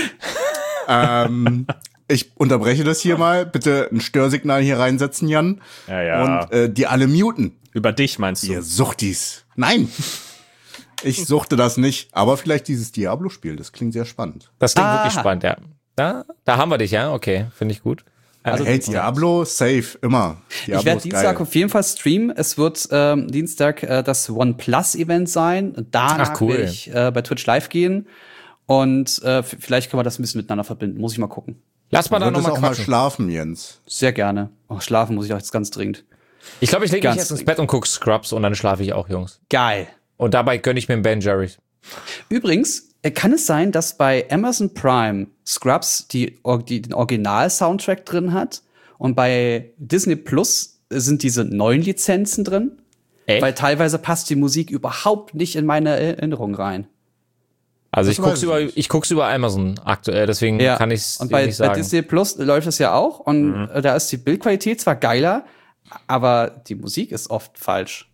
Ich unterbreche das hier mal. Bitte ein Störsignal hier reinsetzen, Jan. Ja. Und die alle muten. Über dich meinst du? Ihr Suchtis. Nein. Ich suchte das nicht. Aber vielleicht dieses Diablo-Spiel. Das klingt sehr spannend. Das klingt wirklich spannend, ja. Da haben wir dich, ja. Okay, finde ich gut. Also hey, Diablo, safe, immer. Diablo ich werde Dienstag auf jeden Fall streamen. Es wird Dienstag das OnePlus-Event sein. Danach werde ich bei Twitch live gehen. Und vielleicht können wir das ein bisschen miteinander verbinden. Muss ich mal gucken. Lass mal da nochmal mal schlafen, Jens. Sehr gerne. Schlafen muss ich auch jetzt ganz dringend. Ich glaube, ich lege mich jetzt ins Bett und gucke Scrubs und dann schlafe ich auch, Jungs. Geil. Und dabei gönne ich mir einen Ben Jerry's. Übrigens, kann es sein, dass bei Amazon Prime Scrubs den Original-Soundtrack drin hat und bei Disney Plus sind diese neuen Lizenzen drin? Echt? Weil teilweise passt die Musik überhaupt nicht in meine Erinnerung rein. Also ich guck's über Amazon aktuell, deswegen kann ich's und nicht sagen. Bei Disney Plus läuft es ja auch und da ist die Bildqualität zwar geiler, aber die Musik ist oft falsch.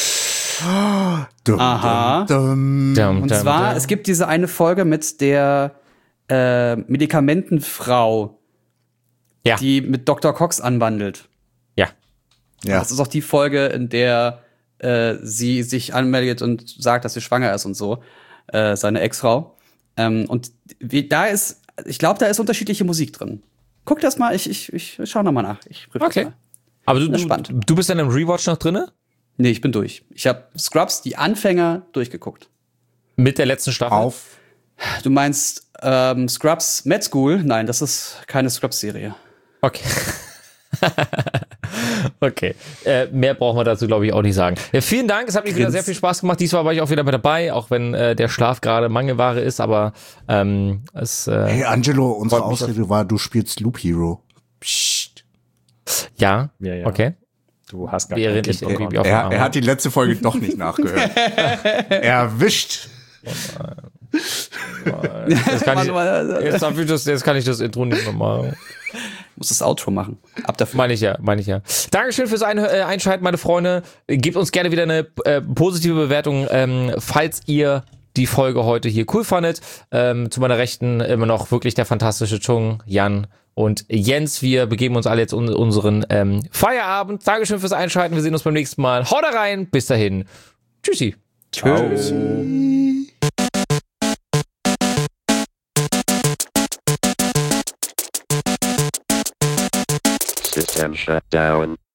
Aha. Und zwar, es gibt diese eine Folge mit der Medikamentenfrau, die mit Dr. Cox anwandelt. Ja. Das ist auch die Folge, in der sie sich anmeldet und sagt, dass sie schwanger ist und so. Seine Ex-Frau. Und ich glaube, da ist unterschiedliche Musik drin. Guck das mal, ich schau noch mal nach. Okay. Mal. Aber du bist dann im Rewatch noch drinne? Nee, ich bin durch. Ich habe Scrubs, die Anfänger, durchgeguckt. Mit der letzten Staffel? Du meinst Scrubs Med School? Nein, das ist keine Scrubs-Serie. Okay. Okay. Mehr brauchen wir dazu, glaube ich, auch nicht sagen. Ja, vielen Dank, es hat mir wieder sehr viel Spaß gemacht. Diesmal war ich auch wieder mit dabei, auch wenn der Schlaf gerade Mangelware ist, aber Hey Angelo, unsere Ausrede war, du spielst Loop Hero. Psst. Ja, okay. Du hast gar keine Er hat die letzte Folge doch nicht nachgehört. Erwischt. Jetzt kann ich das Intro nicht mehr machen. Muss das Outro machen. Ab dafür. Meine ich ja. Dankeschön fürs Einschalten, meine Freunde. Gebt uns gerne wieder eine positive Bewertung, falls ihr die Folge heute hier cool fandet. Zu meiner Rechten immer noch wirklich der fantastische Chung, Jan und Jens. Wir begeben uns alle jetzt in unseren Feierabend. Dankeschön fürs Einschalten. Wir sehen uns beim nächsten Mal. Haut rein. Bis dahin. Tschüssi. Tschüss. System shut down.